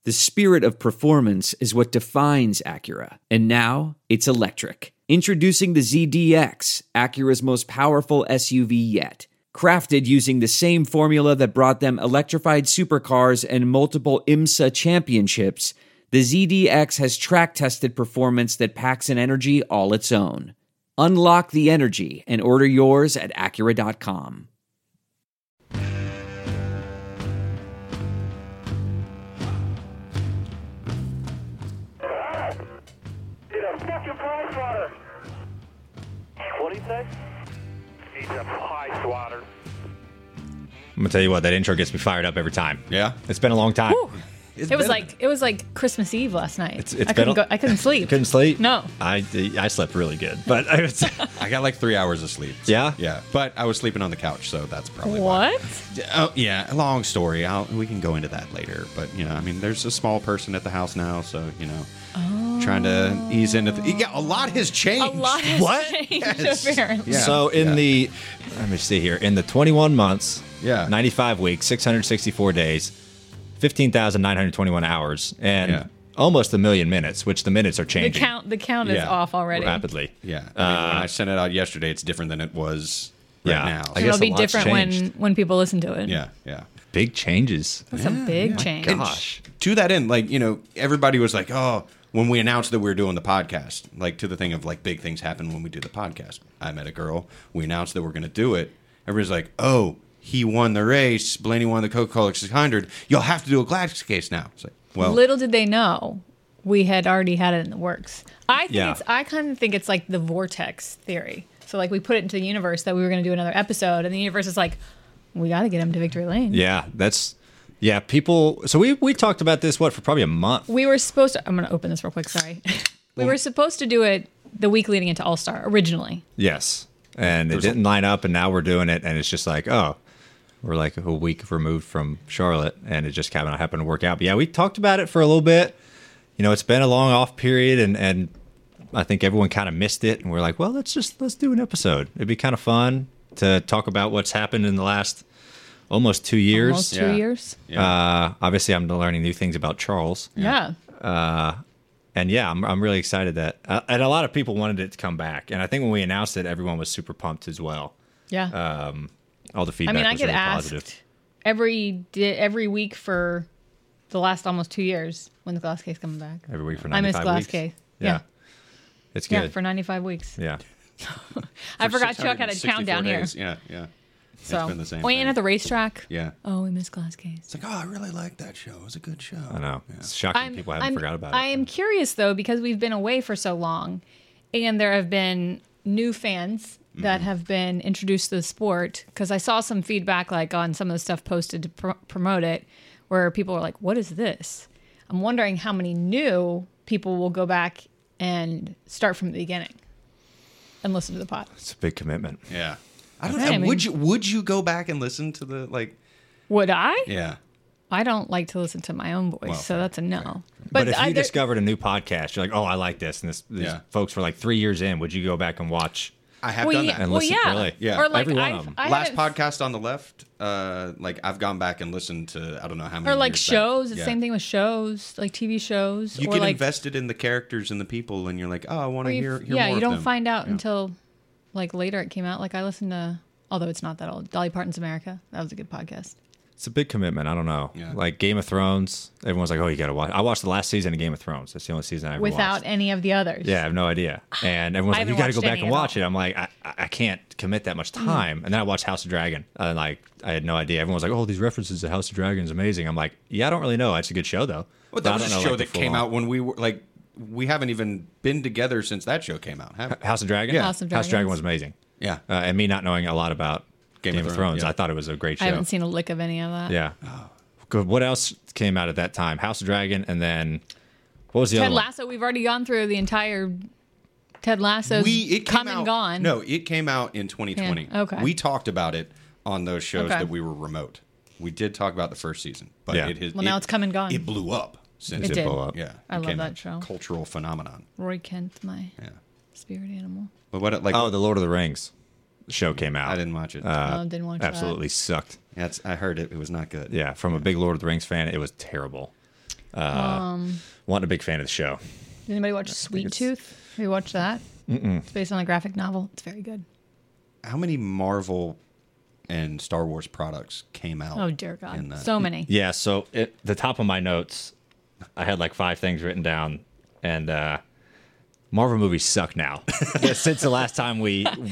The spirit of performance is what defines Acura. And now, it's electric. Introducing the ZDX, Acura's most powerful SUV yet. Crafted using the same formula that brought them electrified supercars and multiple IMSA championships, the ZDX has track-tested performance that packs an energy all its own. Unlock the energy and order yours at Acura.com. What do you say? He's a pie swatter. I'm gonna tell you what, that intro gets me fired up every time. Yeah? It's been a long time. Whew. It was like Christmas Eve last night. It's I couldn't sleep. Couldn't sleep? No. I slept really good, but I was, I got like 3 hours of sleep. Yeah? Yeah. But I was sleeping on the couch, so that's probably why. What? Oh, yeah. Long story. We can go into that later. But, I mean, there's a small person at the house now, so, trying to ease into... Yeah, a lot has changed. A lot has changed, Yes. apparently. Yeah. So in the, let me see here, in the 21 months, Yeah. 95 weeks, 664 days, 15,921 hours, and Yeah. almost 1 million minutes, which the minutes are The changing count is Yeah. off already. rapidly. Yeah. I mean, when I sent it out yesterday, it's different than it was right Yeah. now. I And guess it'll be a lot's different changed. when people listen to it. Yeah, yeah. Big changes. That's a big change. Gosh. To that end, like, everybody was like, oh, when we announced that we were doing the podcast, like, to the thing of, like, big things happen when we do the podcast. I met a girl. We announced that we're going to do it. Everybody's like, oh, he won the race. Blaney won the Coca-Cola 600. You'll have to do a glass case now. It's like, well, Little did they know we had already had it in the works. I Yeah. kind of think it's like the vortex theory. So like we put it into the universe that we were going to do another episode, and the universe is like, we got to get him to victory lane. Yeah, people. So we talked about this, for probably a month. We were supposed to. I'm going to open this real quick. Sorry. We were supposed to do it the week leading into All Star originally. Yes. And it didn't line up, and now we're doing it, and it's just like, oh, we're like a week removed from Charlotte, and it just kind of happened to work out. But yeah, we talked about it for a little bit. It's been a long off period, and I think everyone kind of missed it, and we're like, well, let's do an episode. It'd be kind of fun to talk about what's happened in the last almost 2 years. Almost 2 years. Obviously, I'm learning new things about Charles. Yeah. And yeah, I'm really excited that, and a lot of people wanted it to come back. And I think when we announced it, everyone was super pumped as well. Yeah. All the feedback I was get really asked positive. every week for the last almost 2 years when the glass case coming back. Every week for I 95 miss glass weeks. case. Yeah. It's good. Yeah, for 95 weeks. Yeah. I forgot Chuck had a 664 countdown here. days. Yeah, yeah. So, It's been the same and thing. at the racetrack. Yeah. Oh, we missed glass case. It's like, oh, I really liked that show. It was a good show. I know. It's shocking people haven't forgot about it. I am curious though, because we've been away for so long, and there have been new fans that have been introduced to the sport. Because I saw some feedback, like on some of the stuff posted to promote it, where people were like, "What is this?" I'm wondering how many new people will go back and start from the beginning and listen to the pod. It's a big commitment. Yeah. I don't Right, know. I mean- Would you go back and listen to the, like... Would I? Yeah. I don't like to listen to my own voice, Well, so that's a no. But if you there- discovered a new podcast, you're like, oh, I like this. And these Yeah. folks were like 3 years in. Would you go back and watch? I have done that. And well, listen- yeah. really? Yeah. Or like Every one of them. Last haven't- podcast on the left, like, I've gone back and listened to, I don't know how many Or like years shows. back. It's Yeah. the same thing with shows, like TV shows. You or get like, invested in the characters and the people, and you're like, oh, I want or to you- hear yeah, more you of don't them. find out Yeah. until like later it came out. Like I listened to, although it's not that old, Dolly Parton's America. That was a good podcast. It's a big commitment. I don't know. Yeah. Like Game of Thrones, everyone's like, oh, you got to watch. I watched the last season of Game of Thrones. That's the only season I ever Without watched. any of the others. Yeah, I have no idea. And everyone's I like, you haven't got to go watched back any and at watch all. it. I'm like, I can't commit that much time. And then I watched House of Dragon. And like, I had no idea. Everyone was like, oh, these references to House of Dragon is amazing. I'm like, yeah, I don't really know. It's a good show, though. Well, But that I was a don't know, show like, the that came full-on- out when we were, like, we haven't even been together since that show came out, have we? House of Dragon? Yeah. House of House of Dragon Dragons. was amazing. Yeah. And me not knowing a lot about Game of Thrones, yeah. I thought it was a great show. I haven't seen a lick of any of that. Yeah. Good. What else came out at that time? House of Dragon, and then what was the Ted other one? Lasso. We've already gone through the entire Ted Lasso's It come came out, and gone. No, it came out in 2020. Yeah, okay. We talked about it on those shows Okay. that we were remote. We did talk about the first season, but Yeah. it has. Well, now it's come and gone. It blew up since It did. blow up. Yeah, I love became that a show. Cultural phenomenon. Roy Kent, my Yeah, spirit animal. but what? Like, Oh, the Lord of the Rings show came out. I didn't watch it. Didn't watch Absolutely sucked. I heard it. It was not good. Yeah, from a big Lord of the Rings fan, it was terrible. Wasn't a big fan of the show. Did anybody watch Sweet Tooth? Have you watched that? It's based on a graphic novel. It's very good. How many Marvel and Star Wars products came out? Oh dear God, in that? so many. Yeah, so the top of my notes, I had like 5 things written down, and Marvel movies suck now. Since the last time we talked.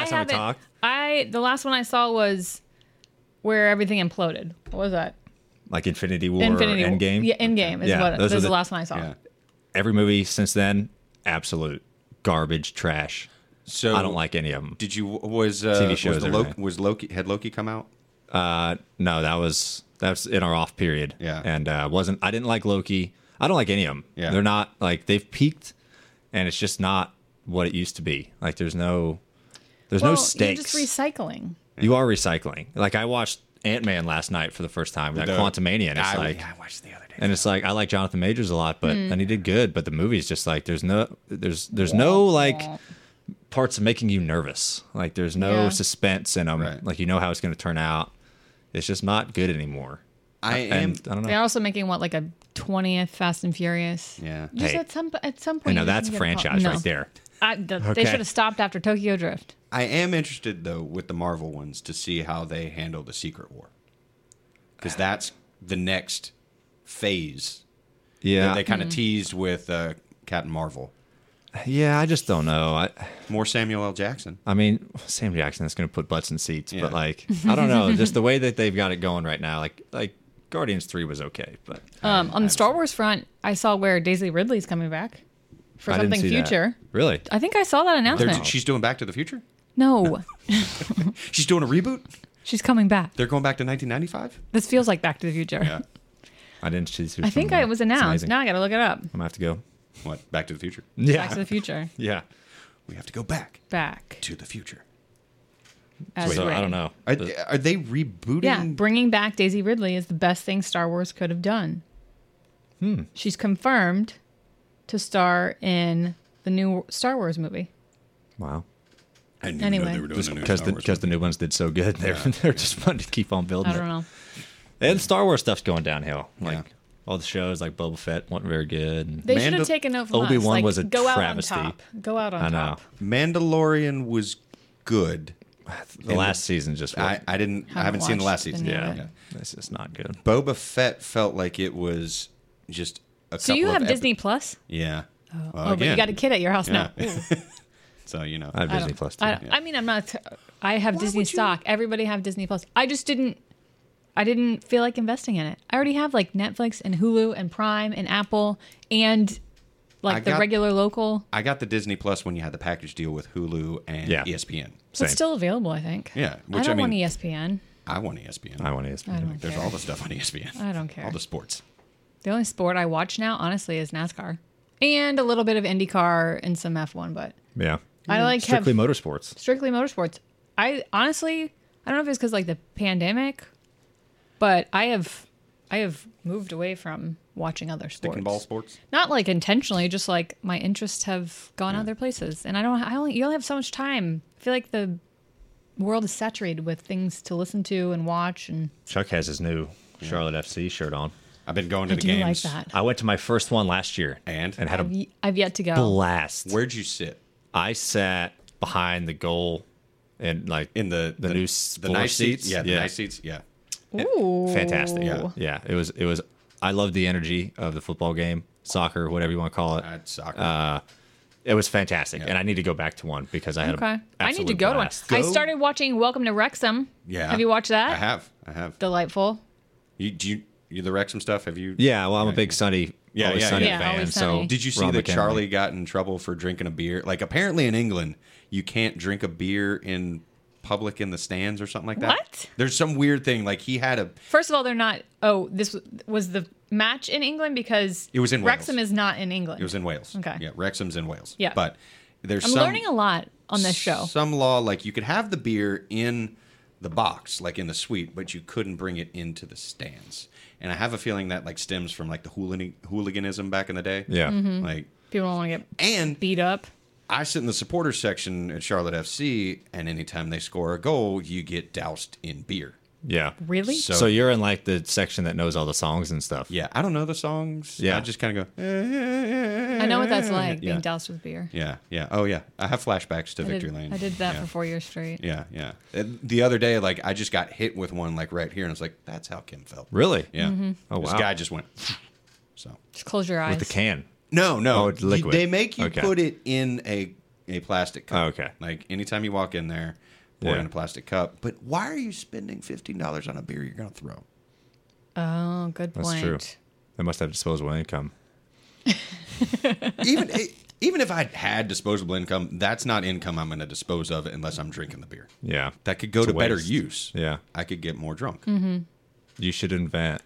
The last one I saw was where everything imploded. What was that? Like Infinity War or Endgame? Yeah, Endgame is Yeah, what. those This are is the the- last one I saw. Yeah. Every movie since then, absolute garbage, trash. So I don't like any of them. Did you was TV shows, was, everything. was Loki had Loki come out? No, that was in our off period. Yeah. And I didn't like Loki. I don't like any of them. Yeah. They're not like they've peaked, and it's just not what it used to be. Like there's no stakes. You're just recycling. You are recycling. Like I watched Ant-Man last night for the first time, that Quantumania, and it's I like, watched the other day. and it's like I like Jonathan Majors a lot, but and he did good, but the movie's just like there's no like parts of making you nervous. Like there's no Yeah. suspense in them. Right. Like you know how it's going to turn out. It's just not good anymore. I And I don't know. They're also making like a 20th Fast and Furious. Yeah. Just Hey. at some point. I know you're that's a gonna get franchise No. right there. They Okay. should have stopped after Tokyo Drift. I am interested though with the Marvel ones to see how they handle the Secret War, because that's the next phase. Yeah, They kind of teased with Captain Marvel. yeah. I just don't know. More Samuel L. Jackson. I mean, Sam Jackson is going to put butts in seats, Yeah. but like, I don't know. Just the way that they've got it going right now, like Guardians 3 was okay, but On the Star Wars front, I saw where Daisy Ridley's coming back for I didn't something see that. future. Really? I think I saw that announcement. She's doing Back to the Future. No, She's doing a reboot. she's coming back. They're going back to 1995. This feels like Back to the Future. Yeah. I didn't see. I think it was announced. Now I got to look it up. I'm gonna have to go. What? Back to the Future. Yeah, Back to the Future. yeah. We have to go back Back. to the future. As So Rey. I don't know. Are they rebooting? Yeah, bringing back Daisy Ridley is the best thing Star Wars could have done. She's confirmed to star in the new Star Wars movie. Wow. I didn't even Anyway. know they were doing Just the new because Star Wars the new ones did so good, they're just fun to keep on building. I don't know. And Star Wars stuff's going downhill. Like Yeah. all the shows, like Boba Fett, weren't very good. And They should Mandal- have taken note from Obi-Wan us. Like, was a go travesty. out on top. Go out on I know. top. Mandalorian was good. The last season just I haven't seen the last watched season. any of yeah, it. it's just not good. Boba Fett felt like it was just a So you couple have of Disney Plus? Yeah. Oh, but you got a kid at your house now. Yeah. So you know. I have Disney Plus too. I mean, I'm not. I have Disney stock. Everybody have Disney Plus. I just didn't. I didn't feel like investing in it. I already have like Netflix and Hulu and Prime and Apple and like the got- regular local. I got the Disney Plus when you had the package deal with Hulu and Yeah. ESPN. Same. It's still available, I think. Yeah, I which don't I want mean- ESPN. I want ESPN. I want ESPN. I don't There's care. all the stuff on ESPN. I don't care. All the sports. The only sport I watch now, honestly, is NASCAR and a little bit of IndyCar and some F1. But Yeah. I like have Strictly motorsports. strictly motorsports. I honestly, I don't know if it's because like the pandemic, but I have moved away from watching other sports. Stick and ball sports. Not like intentionally, just like my interests have gone other places, and you only have so much time. I feel like the world is saturated with things to listen to and watch, and Chuck has his new Charlotte FC shirt on. I've been going to I the do games. like that. I went to my first one last year And? had a I've yet to go. blast. Where'd you sit? I sat behind the goal and like In the new the floor nice seats. seats? Yeah, the Yeah. nice seats. Yeah. Ooh, fantastic. Yeah. Yeah. It was. I loved the energy of the football game, soccer, whatever you want to call it. Soccer. It was fantastic, and I need to go back to one because I had Okay, a I need to absolute go blast. to one. I started watching Welcome to Wrexham. yeah. Have you watched that? I have. Delightful. You the Wrexham stuff? Have you? Yeah, well, I'm a big Sunny, Yeah, Always yeah, Sunny yeah. fan. Always so Sunny. Did you see Rob that McElhenney. Charlie got in trouble for drinking a beer? Like apparently in England, you can't drink a beer in public in the stands or something like that. What? There's some weird thing. Like he had a. First of all, they're not. Oh, this was the match in England because It was in Wrexham Wales. is not in England. It was in Wales. Okay. Yeah, Wrexham's in Wales. Yeah. But there's I'm some learning a lot on this show. Some law like you could have the beer in the box, like in the suite, but you couldn't bring it into the stands. And I have a feeling that like stems from like the hooliganism back in the day. Yeah. Mm-hmm. Like People don't want to get and beat up. I sit in the supporters section at Charlotte FC, and anytime they score a goal, you get doused in beer. Yeah. Really? So you're in like the section that knows all the songs and stuff. Yeah, I don't know the songs. Yeah. I just kind of go. I know what that's like, Yeah. being doused with beer. Yeah, yeah. Oh, yeah. I have flashbacks to Victory Lane. I did that Yeah. for 4 years straight. Yeah, yeah. The other day, like, I just got hit with one, like, right here, and it's like, that's how Kim felt. Really? Yeah. Mm-hmm. Oh, This wow. guy just went. So. Just close your eyes. With the can. No. Oh, it's liquid. They make you Okay. put it in a plastic cup. Oh, okay. Like, anytime you walk in there, pour it Yeah. in a plastic cup. But why are you spending $15 on a beer you're going to throw? Oh, good That's point. true. They must have disposable income. Even if I had disposable income, that's not income I'm going to dispose of unless I'm drinking the beer. Yeah. That could go It's to a better waste. use. Yeah. I could get more drunk. Mm-hmm. You should invent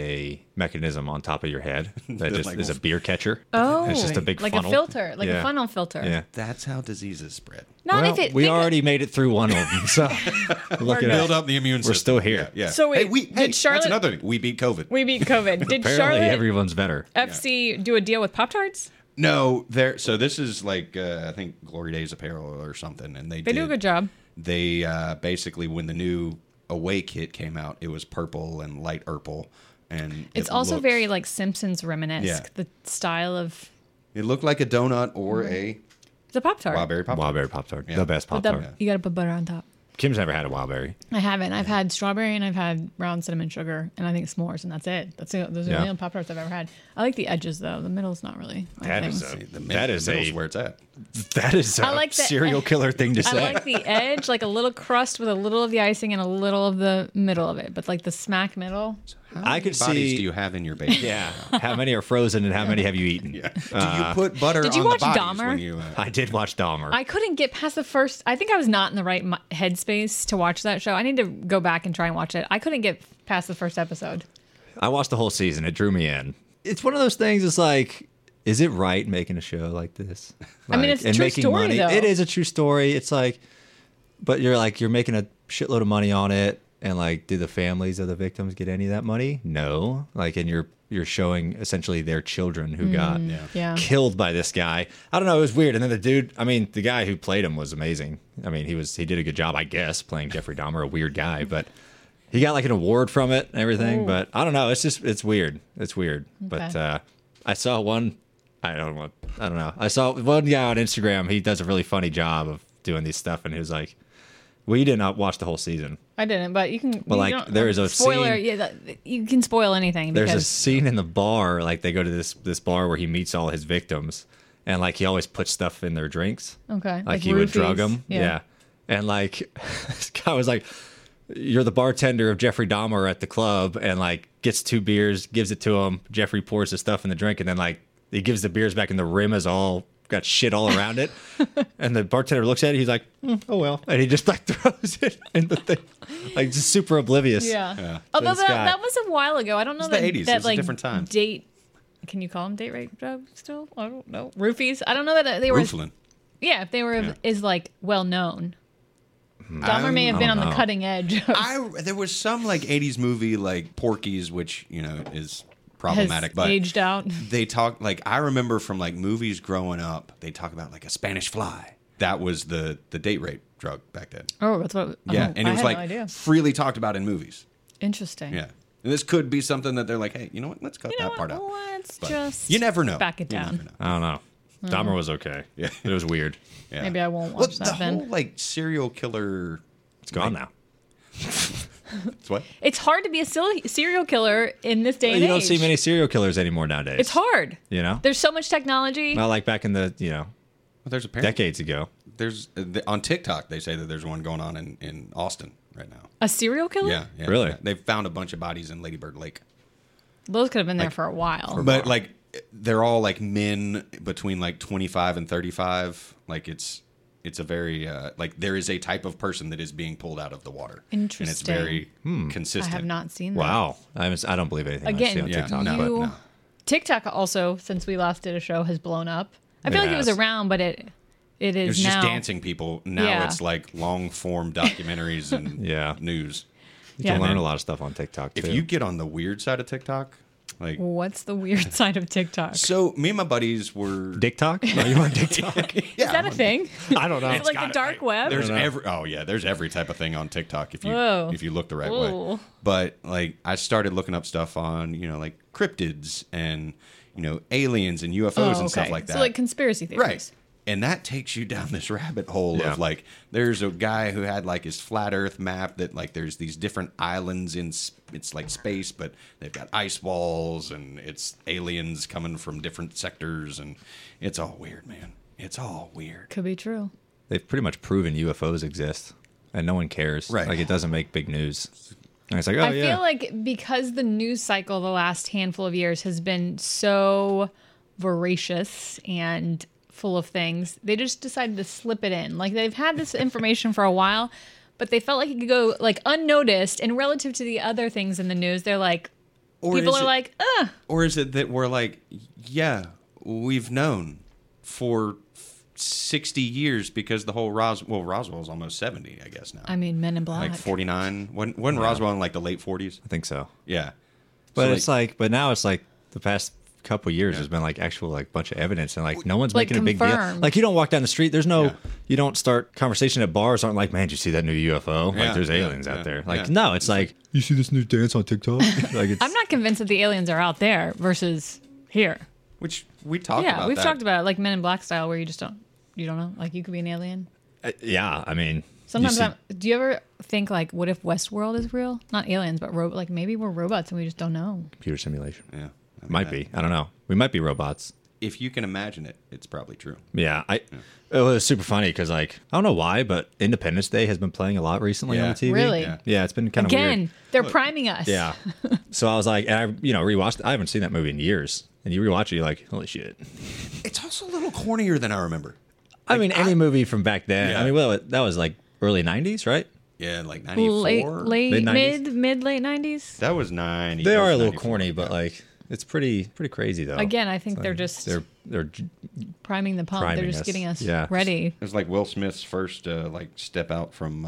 a mechanism on top of your head that just Like- is a beer catcher. Oh, It's just a big like funnel. a filter, like Yeah. a funnel filter. Yeah. That's how diseases spread. Not Well, if it. we think- already made it through one of them, so look at Build us. up the immune system. We're still here. Yeah. So wait, hey, did Charlotte- that's another thing. We beat COVID. We beat COVID. Did Apparently, Charlotte everyone's better. FC do a deal with Pop-Tarts? No, so this is like I think Glory Days Apparel or something, and They do a good job. They basically, when the new Away kit came out, it was purple and light purple, and It's it also looked- very like Simpsons reminisce. Yeah. The style of It looked like a donut or a the Pop-Tart. Wildberry Pop. Wildberry Pop Tart, Yeah. the best But Pop Tart. you got to put butter on top. Kim's never had a Wildberry. I haven't. I've had strawberry and I've had brown cinnamon sugar and I think s'mores and that's it. Those are the Yeah. only Pop Tarts I've ever had. I like the edges though. The middle's not really. my That thing. is That is where it's at. That is a I like the- serial killer thing to I say. like the edge, like a little crust with a little of the icing and a little of the middle of it, but like the smack middle. I could Bodies see. do you have in your baby? Yeah, how many are frozen and how many have you eaten? Do you put butter Did you on watch the bodies Dahmer? when you? I did watch Dahmer. I couldn't get past the first. I think I was not in the right headspace to watch that show. I need to go back and try and watch it. I couldn't get past the first episode. I watched the whole season. It drew me in. It's one of those things. It's like, is it right making a show like this? I mean, Like, it's a and true making story, money. though. It is a true story. It's like, but you're making a shitload of money on it, and like, do the families of the victims get any of that money? No. Like, and you're showing essentially their children who got Yeah. killed by this guy. I don't know. It was weird. And then the dude, I mean, the guy who played him was amazing. I mean, he did a good job, I guess, playing Jeffrey Dahmer, a weird guy, but he got like an award from it and everything. Ooh. But I don't know. It's weird. It's weird. But Okay. I saw one. I don't know. I saw one guy on Instagram. He does a really funny job of doing these stuff, and he was like, "Well, you did not watch the whole season." I didn't, but you can. Well, you like, don't- there is a spoiler. scene- Yeah, you can spoil anything There's a because scene in the bar, like they go to this bar where he meets all his victims, and like he always puts stuff in their drinks. okay, Like he would drug roofies. them. Yeah. And like this guy was like, "You're the bartender of Jeffrey Dahmer at the club," and like gets 2 beers, gives it to him. Jeffrey pours the stuff in the drink, and then like he gives the beers back, and the rim is all got shit all around it. And the bartender looks at it, he's like, "Oh well," and he just like throws it in the thing, like just super oblivious. Yeah. Although This guy- that was a while ago. I don't know It's the that 80s. that It's a like different time. date. Can you call them date rape drug still? I don't know. Roofies. I don't know that they were. Rooflin. Yeah, if they were Yeah. is like well known. Dahmer may have I been on don't the know. cutting edge. Of, There was some like '80s movie like Porky's, which is has problematic, but aged out. they talk like I remember from like movies growing up. They talk about like a Spanish fly. That was the date rape drug back then. Oh, that's what. Yeah, oh, and it I was had like no idea. freely talked about in movies. Interesting. Yeah, and this could be something that they're like, hey, you know what? Let's cut You know that part out. Let's But just. you never know. Back it You down. never know. I don't know. Dahmer was okay. Yeah. It was weird. Yeah. Maybe I won't Well, watch the that then. whole like serial killer. It's gone now. It's what? It's hard to be a serial killer in this day and You don't age. see many serial killers anymore nowadays. It's hard. You know? There's so much technology. Not like back in the, Well, there's apparently decades ago. there's on TikTok they say that there's one going on in Austin right now. A serial killer? Yeah, Really? yeah. They've found a bunch of bodies in Lady Bird Lake, Those could have been there Like, for a while. but like they're all like men between like 25 and 35. Like it's a very like there is a type of person that is being pulled out of the water. And it's Interesting. very I consistent. have not seen that. Wow. I don't believe anything I Again, see on Yeah, TikTok. no. but no. TikTok also, since we last did a show, has blown up. I It feel like it was has. around, but it is It was now. just dancing people. Now Yeah. it's like long form documentaries and Yeah. news. You can Yeah. learn a lot of stuff on TikTok, too. If you get on the weird side of TikTok, Like, What's the weird side of TikTok? so me and my buddies were. TikTok? Are you on TikTok? Yeah, Is that a thing? I don't know. Is it like the dark web? There's there's every type of thing on TikTok Whoa. if you look the right Ooh. way. But like I started looking up stuff on, like cryptids and, aliens and UFOs and stuff like that. So like conspiracy theories. Right. And that takes you down this rabbit hole Yeah. of like, there's a guy who had like his flat Earth map that like there's these different islands it's like space, but they've got ice walls and it's aliens coming from different sectors and it's all weird, man. It's all weird. Could be true. They've pretty much proven UFOs exist, and no one cares. Right. Like, it doesn't make big news. And it's like, oh, I yeah. feel like because the news cycle the last handful of years has been so voracious and full of things, they just decided to slip it in. Like they've had this information for a while, but they felt like it could go like unnoticed. And relative to the other things in the news, they're like, people are like, ugh. Or is it that we're like, yeah, we've known for 60 years because the whole Roswell's almost 70, I guess now. I mean, Men in Black. Like 49. When Roswell in like the late 40s? I think so. Yeah. But So, it's like, but now it's like the past couple years there's been like actual like bunch of evidence, and like no one's Like, making a big deal. confirmed. Like you don't walk down the street, there's no, Yeah. you don't start conversation at bars aren't like, man, did you see that new UFO? Yeah, Like there's yeah, aliens yeah, out there. Like yeah. no, it's like, you see this new dance on TikTok? Like it's, I'm not convinced that the aliens are out there versus here. which we talked Yeah, about we've that. talked about it, like Men in Black style, where you don't know. Like you could be an alien. yeah, I mean, Sometimes, you see- do you ever think like, what if Westworld is real? Not aliens, but like maybe we're robots and we just don't know. computer simulation. Yeah. I mean, Might be. I don't know. We might be robots. If you can imagine it, it's probably true. Yeah, it was super funny because like I don't know why, but Independence Day has been playing a lot recently on Yeah. the TV. Really? Yeah, it's been kind of Again, weird. they're priming us. Yeah. So I was like, and I rewatched. I haven't seen that movie in years, and you rewatch it, you're like, holy shit. It's also a little cornier than I remember. I mean, any movie from back then. Yeah. I mean, well, that was like early '90s, right? Yeah, like 94. Mid late 90s. That was 90. They that are was a little 94. corny, but like it's pretty crazy though. Again, I think It's they're like, just they're priming the pump. They're priming just us. getting us Yeah. ready. It was like Will Smith's first step out from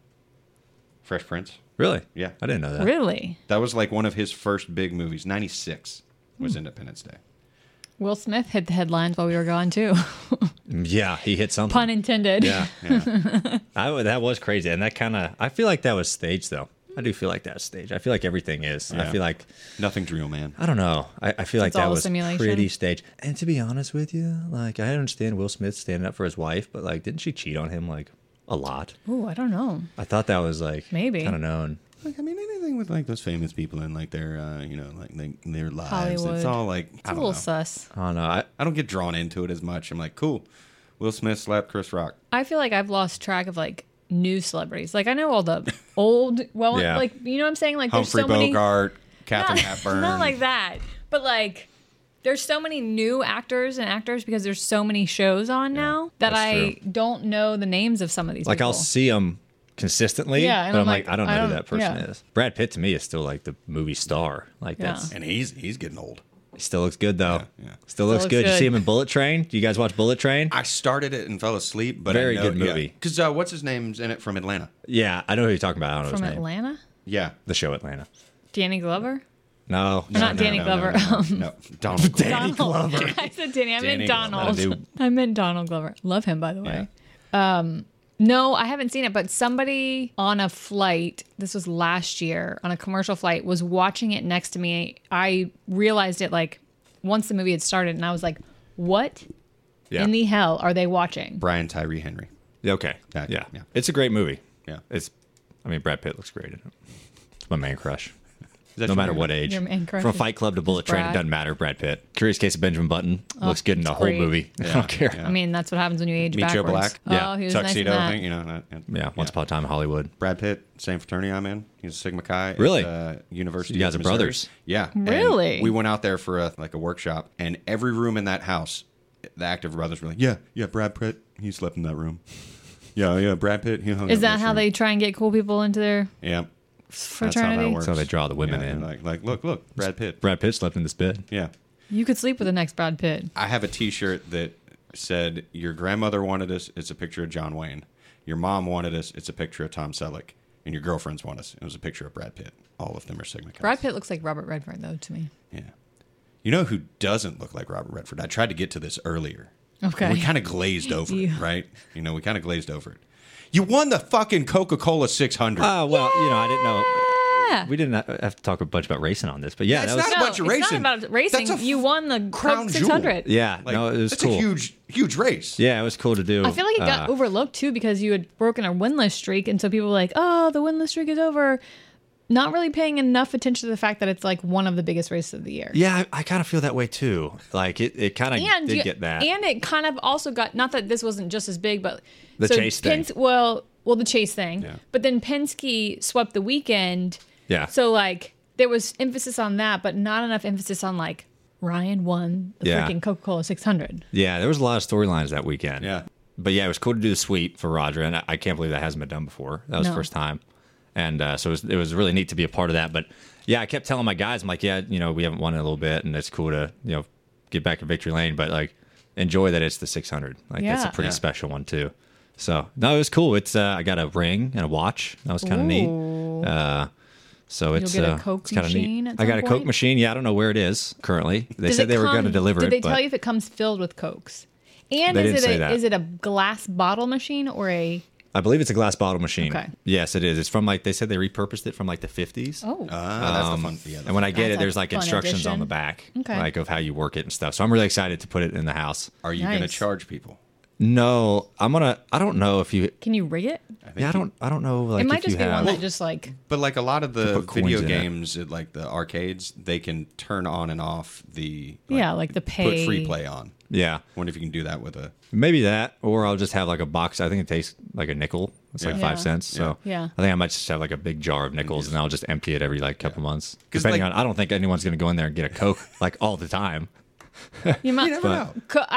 Fresh Prince. really. Yeah. I didn't know that. Really? That was like one of his first big movies. 96 was Independence Day. Will Smith hit the headlines while we were gone too. Yeah, he hit something. Pun intended. Yeah, Yeah. that was crazy, and that kind of. I feel like that was staged though. I do feel like that was staged. I feel like everything is. Yeah. I feel like Nothing's real, man. I don't know. I feel like It's that all a was simulation? pretty staged. And to be honest with you, like I understand Will Smith standing up for his wife, but like, didn't she cheat on him like a lot? Ooh, I don't know. I thought that was like Maybe. kind of known. Like, I mean, anything with like those famous people and like their, their lives. Hollywood. It's all like, It's I a don't little know. sus. I don't know. I don't get drawn into it as much. I'm like, cool. Will Smith slapped Chris Rock. I feel like I've lost track of like new celebrities. Like I know all the old, well, Yeah. like you know what I'm saying. Like Humphrey there's so many. Bogart, Katharine Not, Hepburn. not like that, but like there's so many new actors and actors because there's so many shows on now that that's I true. don't know the names of some of these. Like people. I'll see him consistently, Yeah, and but I'm I'm like, like, I don't know I who don't- that person yeah. is. Brad Pitt to me is still like the movie star. Like Yeah. that's And he's getting old. he still looks good though. Yeah. Still looks looks good. You good. see him in Bullet Train? Do you guys watch Bullet Train? I started it and fell asleep, but Very I know, good movie. Because what's his name's in it from Atlanta? Yeah, I know who you're talking about. I don't know from his name. Atlanta. Yeah. The show Atlanta. Danny Glover. No, Not Danny Glover. No, Donald Glover. Donald Glover. I said Danny. I Danny meant Glover. Donald. Dude. I meant Donald Glover. Love him, by the way. No, I haven't seen it, but somebody on a flight, this was last year, on a commercial flight, was watching it next to me. I realized it like once the movie had started, and I was like, what Yeah. in the hell are they watching? Brian Tyree Henry. Okay. That- Yeah. yeah. It's a great movie. Yeah. I mean, Brad Pitt looks great in it. It's my man crush. Is that No your matter name? what age. Your man crush From is Fight Club to Bullet Train, it Brad. doesn't matter. Brad Pitt. Curious Case of Benjamin Button looks good in the it's whole great. movie. I Yeah, don't care. yeah. I mean, that's what happens when you age Meet Joe backwards. Black. Yeah. Oh, he was nice in Tuxedo that. thing, you know. Yeah. Once upon a time in Hollywood. Brad Pitt, same fraternity I'm in. He's a Sigma Chi. Really? At, University. You guys of are Missouri. brothers? Yeah. And Really? we went out there for a workshop, and every room in that house, the active brothers were like, yeah, Brad Pitt, he slept in that room. Yeah, Brad Pitt, he hung out Is in that this how room. they try and get cool people into their Yeah. fraternity? works. That's how they draw the women Yeah, in. Like, look, Brad Pitt. Brad Pitt slept in this bed. Yeah. You could sleep with the next Brad Pitt. I have a T-shirt that said, "Your grandmother wanted us. It's a picture of John Wayne. Your mom wanted us. It's a picture of Tom Selleck. and your girlfriends want us. It was a picture of Brad Pitt. All of them are Sigma Chis. Brad Pitt looks like Robert Redford, though, to me. Yeah. You know who doesn't look like Robert Redford? I tried to get to this earlier. Okay. We kind of glazed over it, right? You know, we kind of glazed over it. You won the fucking Coca-Cola 600. Well, you know, I didn't know. Yeah. We didn't have to talk a bunch about racing on this, but yeah, It's that was not a bunch of racing. It's not about racing. That's a You won the crown Coke jewel. 600. yeah, Like, no, it was that's cool. a huge race. Yeah, it was cool to do. I feel like it got overlooked, too, because you had broken a winless streak, and so people were like, oh, the winless streak is over. Not really paying enough attention to the fact that it's like one of the biggest races of the year. Yeah, I kind of feel that way too. Like it kind of did get that. And it kind of also got, not that this wasn't just as big, but The Chase thing. Well, the Chase thing. Yeah. But then Penske swept the weekend. Yeah. So like there was emphasis on that, but not enough emphasis on like Ryan won the Yeah. freaking Coca-Cola 600. Yeah, there was a lot of storylines that weekend. Yeah. But yeah, it was cool to do the sweep for Roger, and I can't believe that hasn't been done before. That was the No. first time. And so it was really neat to be a part of that. But yeah, I kept telling my guys, I'm like, yeah, you know, we haven't won in a little bit, and it's cool to, you know, get back to victory lane, but like enjoy that it's the 600. Like that's a Yeah. pretty Yeah. special one too. So no, it was cool. It's I got a ring and a watch. That was kind of neat. So it's get a Coke it's kinda machine neat. at I got some a Coke point? machine. Yeah, I don't know where it is currently. They Does said it they were going to come- deliver Did it. they but tell you if it comes filled with Cokes? And They is didn't say it that. is it a glass bottle machine or a I believe it's a glass bottle machine. Okay. Yes, it is. It's from like they said they repurposed it from like the 50s. oh That's the fun. Yeah, And when I get That's it, a there's like fun instructions on addition. the back, Okay. like of how you work it and stuff. So I'm really excited to put it in the house. are you going to Nice. charge people? No, I don't know if you. Can you rig it? Yeah, I don't know. Like It might if just you be have. one that just like But like a lot of the put coins video in it. games at like the arcades, they can turn on and off the like the pay. put free play on. Yeah, Wonder if you can do that with a. maybe that, or I'll just have like a box. I think it tastes like a nickel. It's like Yeah. 5 Yeah. cents. So Yeah. I think I might just have like a big jar of nickels, and I'll just empty it every like couple months. 'Cause, Depending like- on, I don't think anyone's going to go in there and get a Coke like all the time. You might, never know.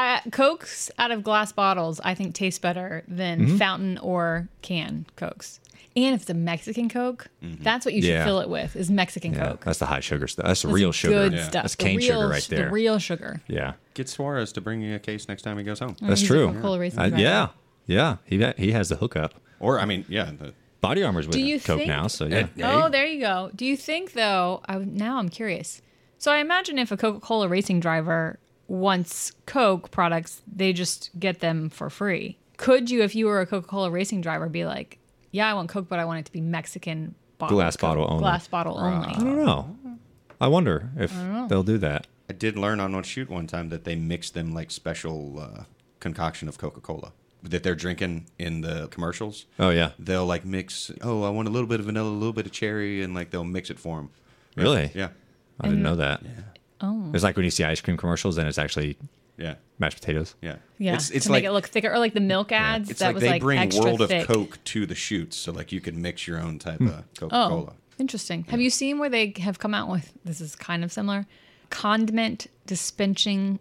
Cokes out of glass bottles, I think, taste better than Mm-hmm. fountain or can Cokes. And if it's a Mexican Coke, that's what you should Yeah. fill it with, is Mexican Yeah, Coke. that's the high sugar stuff. That's the That's real sugar. Good Yeah. stuff. That's The cane real sugar right sh- there. The real sugar. Yeah. Get Suarez to bring you a case next time he goes home. That's He's a true. Coca-Cola racing driver. Yeah. He has the hookup. Or I mean, yeah, the, Body Armor's with Do you Coke think- now, so yeah. Oh, there you go. Do you think, though, now I'm curious. So I imagine if a Coca-Cola racing driver wants Coke products, they just get them for free. Could you, if you were a Coca-Cola racing driver, be like, yeah, I want Coke, but I want it to be Mexican bottle. Glass bottle only. Glass bottle only. I don't know. I wonder if they'll do that. I did learn on one shoot one time that they mix them like special concoction of Coca-Cola that they're drinking in the commercials. Oh yeah. They'll like mix. Oh, I want a little bit of vanilla, a little bit of cherry, and like they'll mix it for them. Really? Yeah. I didn't know that. Oh. It's like when you see ice cream commercials and it's actually Yeah. mashed potatoes. Yeah. Yeah, It's to like make it look thicker, or like the milk ads. it's that like was they like bring extra World thick. of Coke to the shoots, so like you can mix your own type of Coca-Cola. Oh, interesting. Have you seen where they have come out with, this is kind of similar, condiment dispensing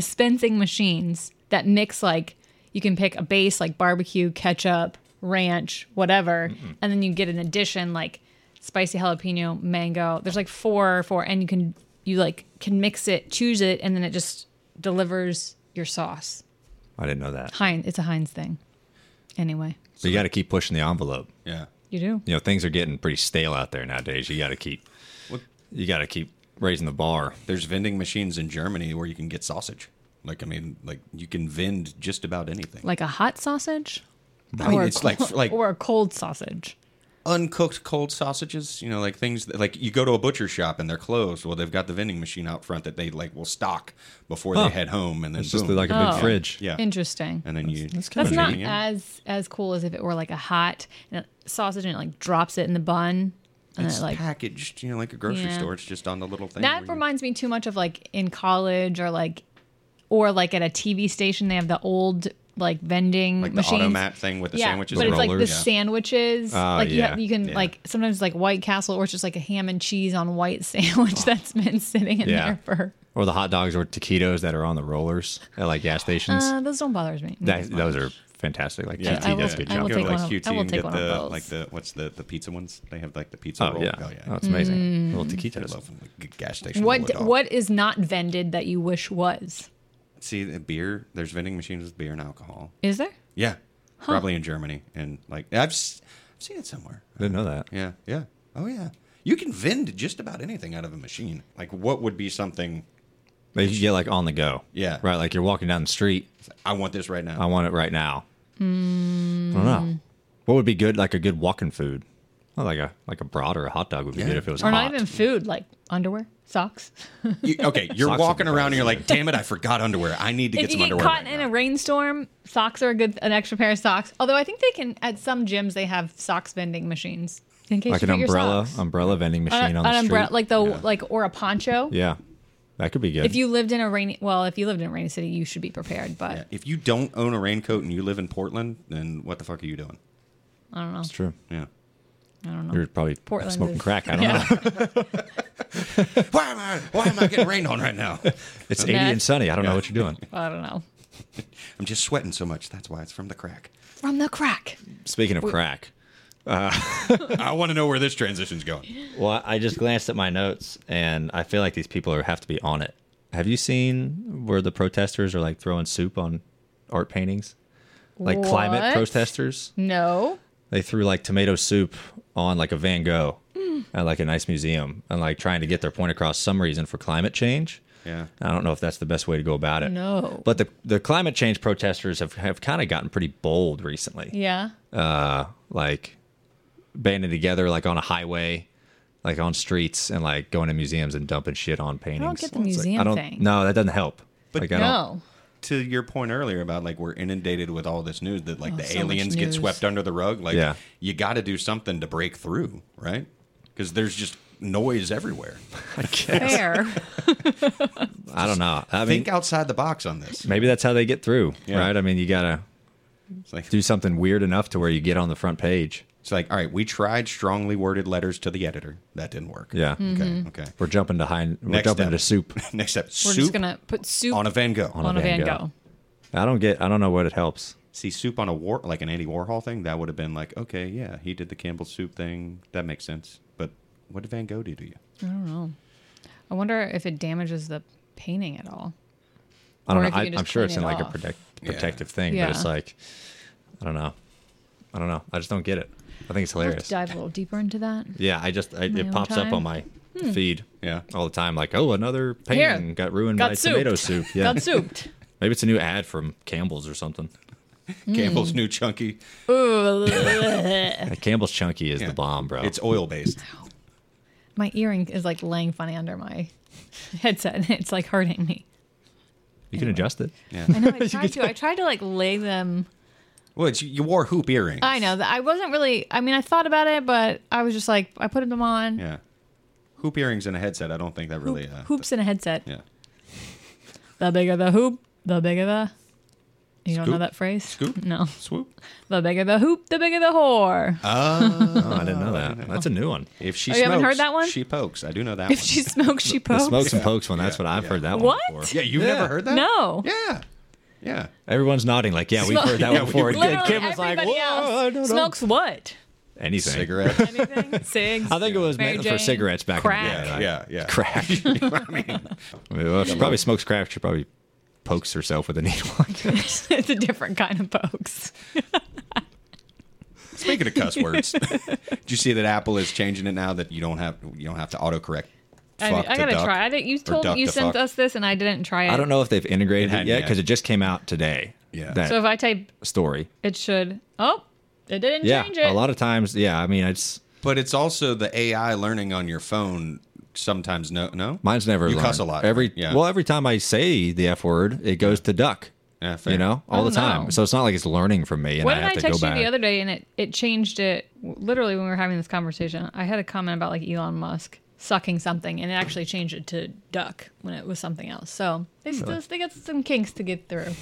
machines that mix, like, you can pick a base like barbecue, ketchup, ranch, whatever, and then you get an addition like spicy jalapeno, mango. There's like four, and you can mix it, choose it, and then it just delivers your sauce. I didn't know that. Heinz, it's a Heinz thing. Anyway, So you got to keep pushing the envelope. Yeah. you do. You know, things are getting pretty stale out there nowadays. You got to keep raising the bar. There's vending machines in Germany where you can get sausage. Like you can vend just about anything. Like a hot sausage? I mean, Or a it's like or a cold sausage. uncooked cold sausages. You know, like things that, like you go to a butcher shop and they're closed. Well, they've got the vending machine out front that they like will stock before Huh. they head home, and then It's just boom. like a big Oh. fridge. Yeah. Interesting. And then you That's That's kinda not neat. as cool as if it were like a hot sausage and it like drops it in the bun. And It's it like packaged, like a grocery Yeah. store. It's just on the little thing. that where you- reminds me too much of like in college or like at a TV station they have the old like vending like the machines. automat thing with the sandwiches. but and it's like the rollers. sandwiches. Oh, like yeah. you can Yeah. like sometimes like White Castle or it's just like a ham and cheese on white sandwich that's been sitting in Yeah. there for. Or the hot dogs or taquitos that are on the rollers at like gas stations. Those don't bother me. Those are fantastic. Like Yeah, QT I will- does a good I will job. Go take to like one of- QT I will and take get one of the those. like the pizza ones. They have like the pizza Oh roll. yeah. Oh yeah. Oh, it's amazing. Mm. Little I taquitos. love like, gas station. roll it all. What is not vended that you wish was? See, the beer. There's vending machines with beer and alcohol. Is there? Yeah, probably in Germany, and like I've seen it somewhere. Didn't know that. Yeah, yeah. Oh, yeah. You can vend just about anything out of a machine. Like, what would be something... But you get like on the go. Yeah. Right. Like you're walking down the street. I want this right I now. want it right now. I don't know. What would be good? Like a good walking food. Well, like a brat or a hot dog would be good if it was Or hot. not even food, like underwear, socks. You're Socks walking would be around and you're probably like, damn it, I forgot underwear. I need to If get you some get underwear. caught right in now. a rainstorm, socks are an extra pair of socks. Although I think they can, at some gyms, they have socks vending machines. In case Like you an put your umbrella socks. vending machine on the An street. umbrella, or a poncho. Yeah. That could be good. If you lived in a rainy city, you should be prepared. But Yeah. If you don't own a raincoat and you live in Portland, then what the fuck are you doing? I don't know. It's true. Yeah. I don't know. You're probably Portland smoking is- crack. I don't know. Why am I getting rained on right now? It's 80 and sunny. I don't know what you're doing. I don't know. I'm just sweating so much. That's why it's from the crack. From the crack. Speaking of crack, I want to know where this transition's going. well, I just glanced at my notes and I feel like these people have to be on it. Have you seen where the protesters are like throwing soup on art paintings? Like climate What? protesters? No. They threw like tomato soup on like a Van Gogh at like a nice museum and like trying to get their point across some reason for climate change. Yeah. I don't know if that's the best way to go about it. No. But the climate change protesters have kind of gotten pretty bold recently. Yeah. Like banding together like on a highway, like on streets and like going to museums and dumping shit on paintings. get the It's like, museum I don't, thing. No, that doesn't help. But like, I don't, No. To your point earlier about like we're inundated with all this news that like the so much aliens get news. swept under the rug. Like Yeah. you got to do something to break through, right? Because there's just noise everywhere. Fair. I don't know. I mean, Think outside the box on this. maybe that's how they get through, Yeah. right? I mean, you got to It's like, do something weird enough to where you get on the front page. it's like, all right, we tried strongly worded letters to the editor. That didn't work. Yeah. Mm-hmm. Okay. We're jumping to we're Next jumping step. to soup. Next step. We're soup just gonna put soup on a Van Gogh. on a Van Gogh. I don't know what it helps. See, soup on like an Andy Warhol thing, that would have been like, okay, yeah, he did the Campbell soup thing. That makes sense. But what did Van Gogh do to you? I don't know. I wonder if it damages the painting at all. I don't Or know. if you could I'm just sure it's clean in it like a off. protective thing, Yeah. but it's like, I don't know. I just don't get it. I think it's I'll have hilarious. to dive a little deeper into that. Yeah, it own pops up time. on my feed Yeah. all the time. Like, oh, another painting Here, got ruined by got tomato souped. soup. Yeah, Got souped. maybe it's a new ad from Campbell's or something. Campbell's new chunky. Campbell's Chunky is Yeah. the bomb, bro. It's oil based. My earring is like laying funny under my headset. It's like hurting me. you can adjust it. Yeah. I know. I tried to like lay them. Well, you wore hoop earrings. I know that I wasn't really. I mean, I thought about it, but I was just like, I put them on. Yeah. Hoop earrings and a headset. I don't think that really. Hoops in a headset. Yeah. The bigger the hoop, the bigger the. You don't know Scoop? that phrase? Scoop? No. Swoop. The bigger the hoop, the bigger the whore. Oh, I didn't know that. That's a new one. If she Oh, smokes, you haven't heard that one? she pokes. I do know that If one. she smokes, she The pokes. Smokes and Pokes one. That's what I've heard that one What? before. Yeah, you've Yeah. never heard that? No. Yeah. Yeah. Everyone's nodding like, yeah, we've heard that Yeah, one before. we- And Literally Kim was like, everybody whoa, else I don't know. smokes what? Anything. Cigarette. Anything? Cigs. I think it was Mary meant for Jane, cigarettes back crack. in the day. Yeah. Yeah. Crack. I mean, well, if she probably smokes crack. She probably pokes herself with a needle. It's a different kind of pokes. Speaking of cuss words, did you see that Apple is changing it now that you don't have to autocorrect? I Fuck gotta to duck, try. You or duck you to sent fuck. us this, and I didn't try it. I don't know if they've integrated It it hadn't yet yet. because it just came out today. Yeah. That So if I type, story. it should. Oh, it didn't Yeah. change it. A lot of times, yeah. I mean, it's But it's also the AI learning on your phone. Sometimes no. mine's never. You learned. cuss a lot. Every right? Yeah. well, every time I say the F word, it goes to duck. Yeah, fair. You know, all Oh, the time. no. So it's not like it's learning from me, and What I did have I to go text you back. the other day, and it changed it literally when we were having this conversation. I had a comment about like Elon Musk sucking something, and it actually changed it to duck when it was something else. So they got some kinks to get through.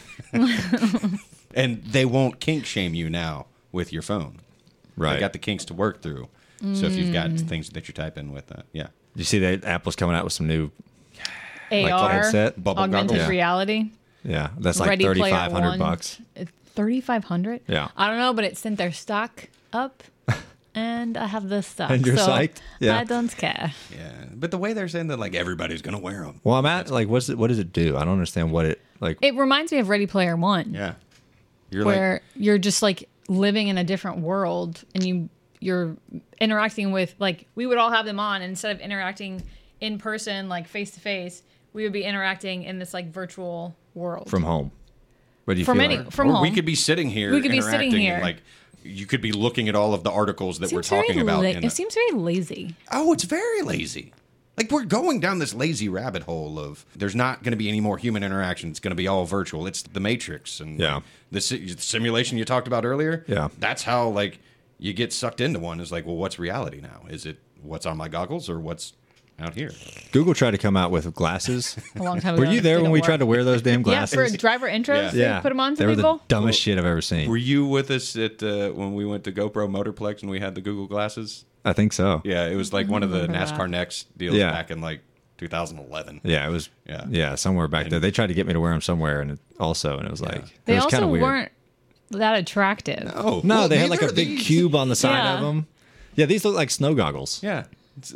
And they won't kink shame you now with your phone. Right. They got the kinks to work through. So if you've got Mm. things that you type in with that, yeah. You see that Apple's coming out with some new, AR, headset? Bubble augmented goggles? reality. yeah, that's like Ready Player $3,500 bucks. One. $3,500. Yeah. I don't know, but it sent their stock up, and I have this stock. And you're so psyched? Yeah. I don't care. Yeah. But the way they're saying that, like, everybody's going to wear them. Well, I'm at like, what does it do? I don't understand what it like. It reminds me of Ready Player One. Yeah. You're where you're just like living in a different world, and you're interacting with, like, we would all have them on, and instead of interacting in person, like face to face, we would be interacting in this like virtual world From home. What do you from feel any like? from Or home. we could be sitting here. We could be interacting, sitting here. and, like, you could be looking at all of the articles that we're Seems very talking about. it seems very lazy. Oh, it's very lazy. Like, we're going down this lazy rabbit hole of there's not going to be any more human interaction. It's going to be all virtual. It's the Matrix and Yeah. the simulation you talked about earlier. Yeah. That's how, like, you get sucked into one. Is like, well, what's reality now? Is it what's on my goggles or what's out here? Google tried to come out with glasses. A long time ago. Were you there They when don't we work. tried to wear those damn Yeah, glasses? for driver intros, Yeah. they put them on They to were people. the dumbest shit I've ever seen. Were you with us at when we went to GoPro Motorplex and we had the Google glasses? I think so. Yeah, it was like one of the remember NASCAR that. Next deals Yeah. back in like 2011. Yeah, it was. Yeah. Yeah, somewhere back there. They tried to get me to wear them somewhere, and it was like They it was also kind of weird. weren't that attractive. Oh No, well, they had like neither a are big these. cube on the side Yeah. of them. Yeah, these look like snow goggles. Yeah,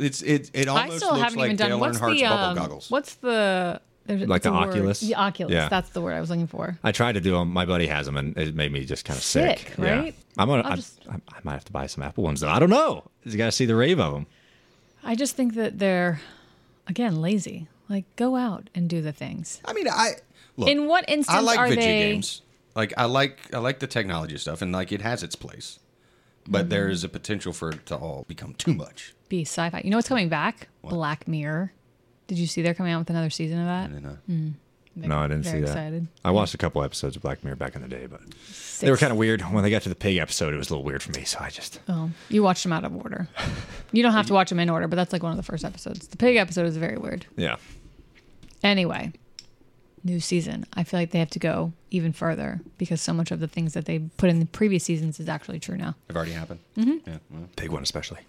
it I almost still looks haven't like even done. Dale What's Earnhart's the bubble goggles. what's the there's, Like it's a the word. Oculus? The Oculus. Yeah. That's the word I was looking for. I tried to do them. My buddy has them, and it made me just kind of sick. Sick, Yeah. right? I'm gonna. I'll I, just- I might have to buy some Apple ones though. I don't know. You got to see the rave of them. I just think that they're again lazy. Like, go out and do the things. I mean, I look. In what instance I like are video they? games. Like I like the technology stuff, and like it has its place, but Mm-hmm. there is a potential for it to all become too much. Be sci-fi. You know what's coming back? Black Mirror. Did you see they're coming out with another season of that? And, No, I didn't Very see that. excited. I watched a couple episodes of Black Mirror back in the day, but they were kind of weird. When they got to the pig episode, it was a little weird for me, so I just. Oh, you watched them out of order. You don't have to watch them in order, but that's like one of the first episodes. The pig episode is very weird. Yeah. Anyway, new season. I feel like they have to go even further because so much of the things that they put in the previous seasons is actually true now. They've already happened. Mm-hmm. Yeah, well, Pig one especially.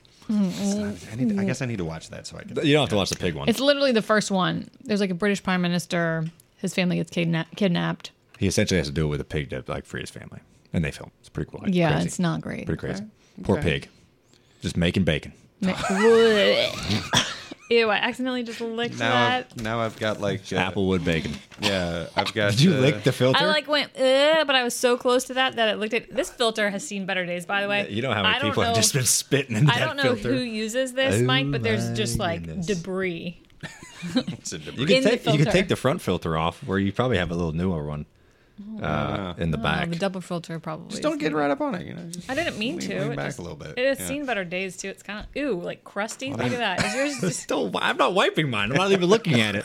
I guess I need to watch that so I can. You don't have to watch the pig one. It's literally the first one. There's like a British prime minister. His family gets kidnapped. He essentially has to do it with a pig to like free his family, and they film. It's pretty cool. Like, Yeah, crazy. it's not great. Pretty crazy. Poor pig, just making bacon. Ew, I accidentally just licked Now, that. now I've got like Applewood bacon. Yeah, I've got. Did you lick the filter? I like went, but I was so close to that it looked at. This filter has seen better days, by the way. You know how I many don't people have know- just been spitting into I that don't know filter. who uses this, Oh Mike, but there's my just like goodness. debris. It's a debris. You in can the take you can filter. take the front filter off, where you probably have a little newer one in the back. The double filter probably. Just don't get right up on it. You know. Just I didn't mean to. lean It back just- a little bit. It has Yeah. seen better days too. It's kind of like crusty. Look at that. Is yours just Still, I'm not wiping mine. I'm not even looking at it.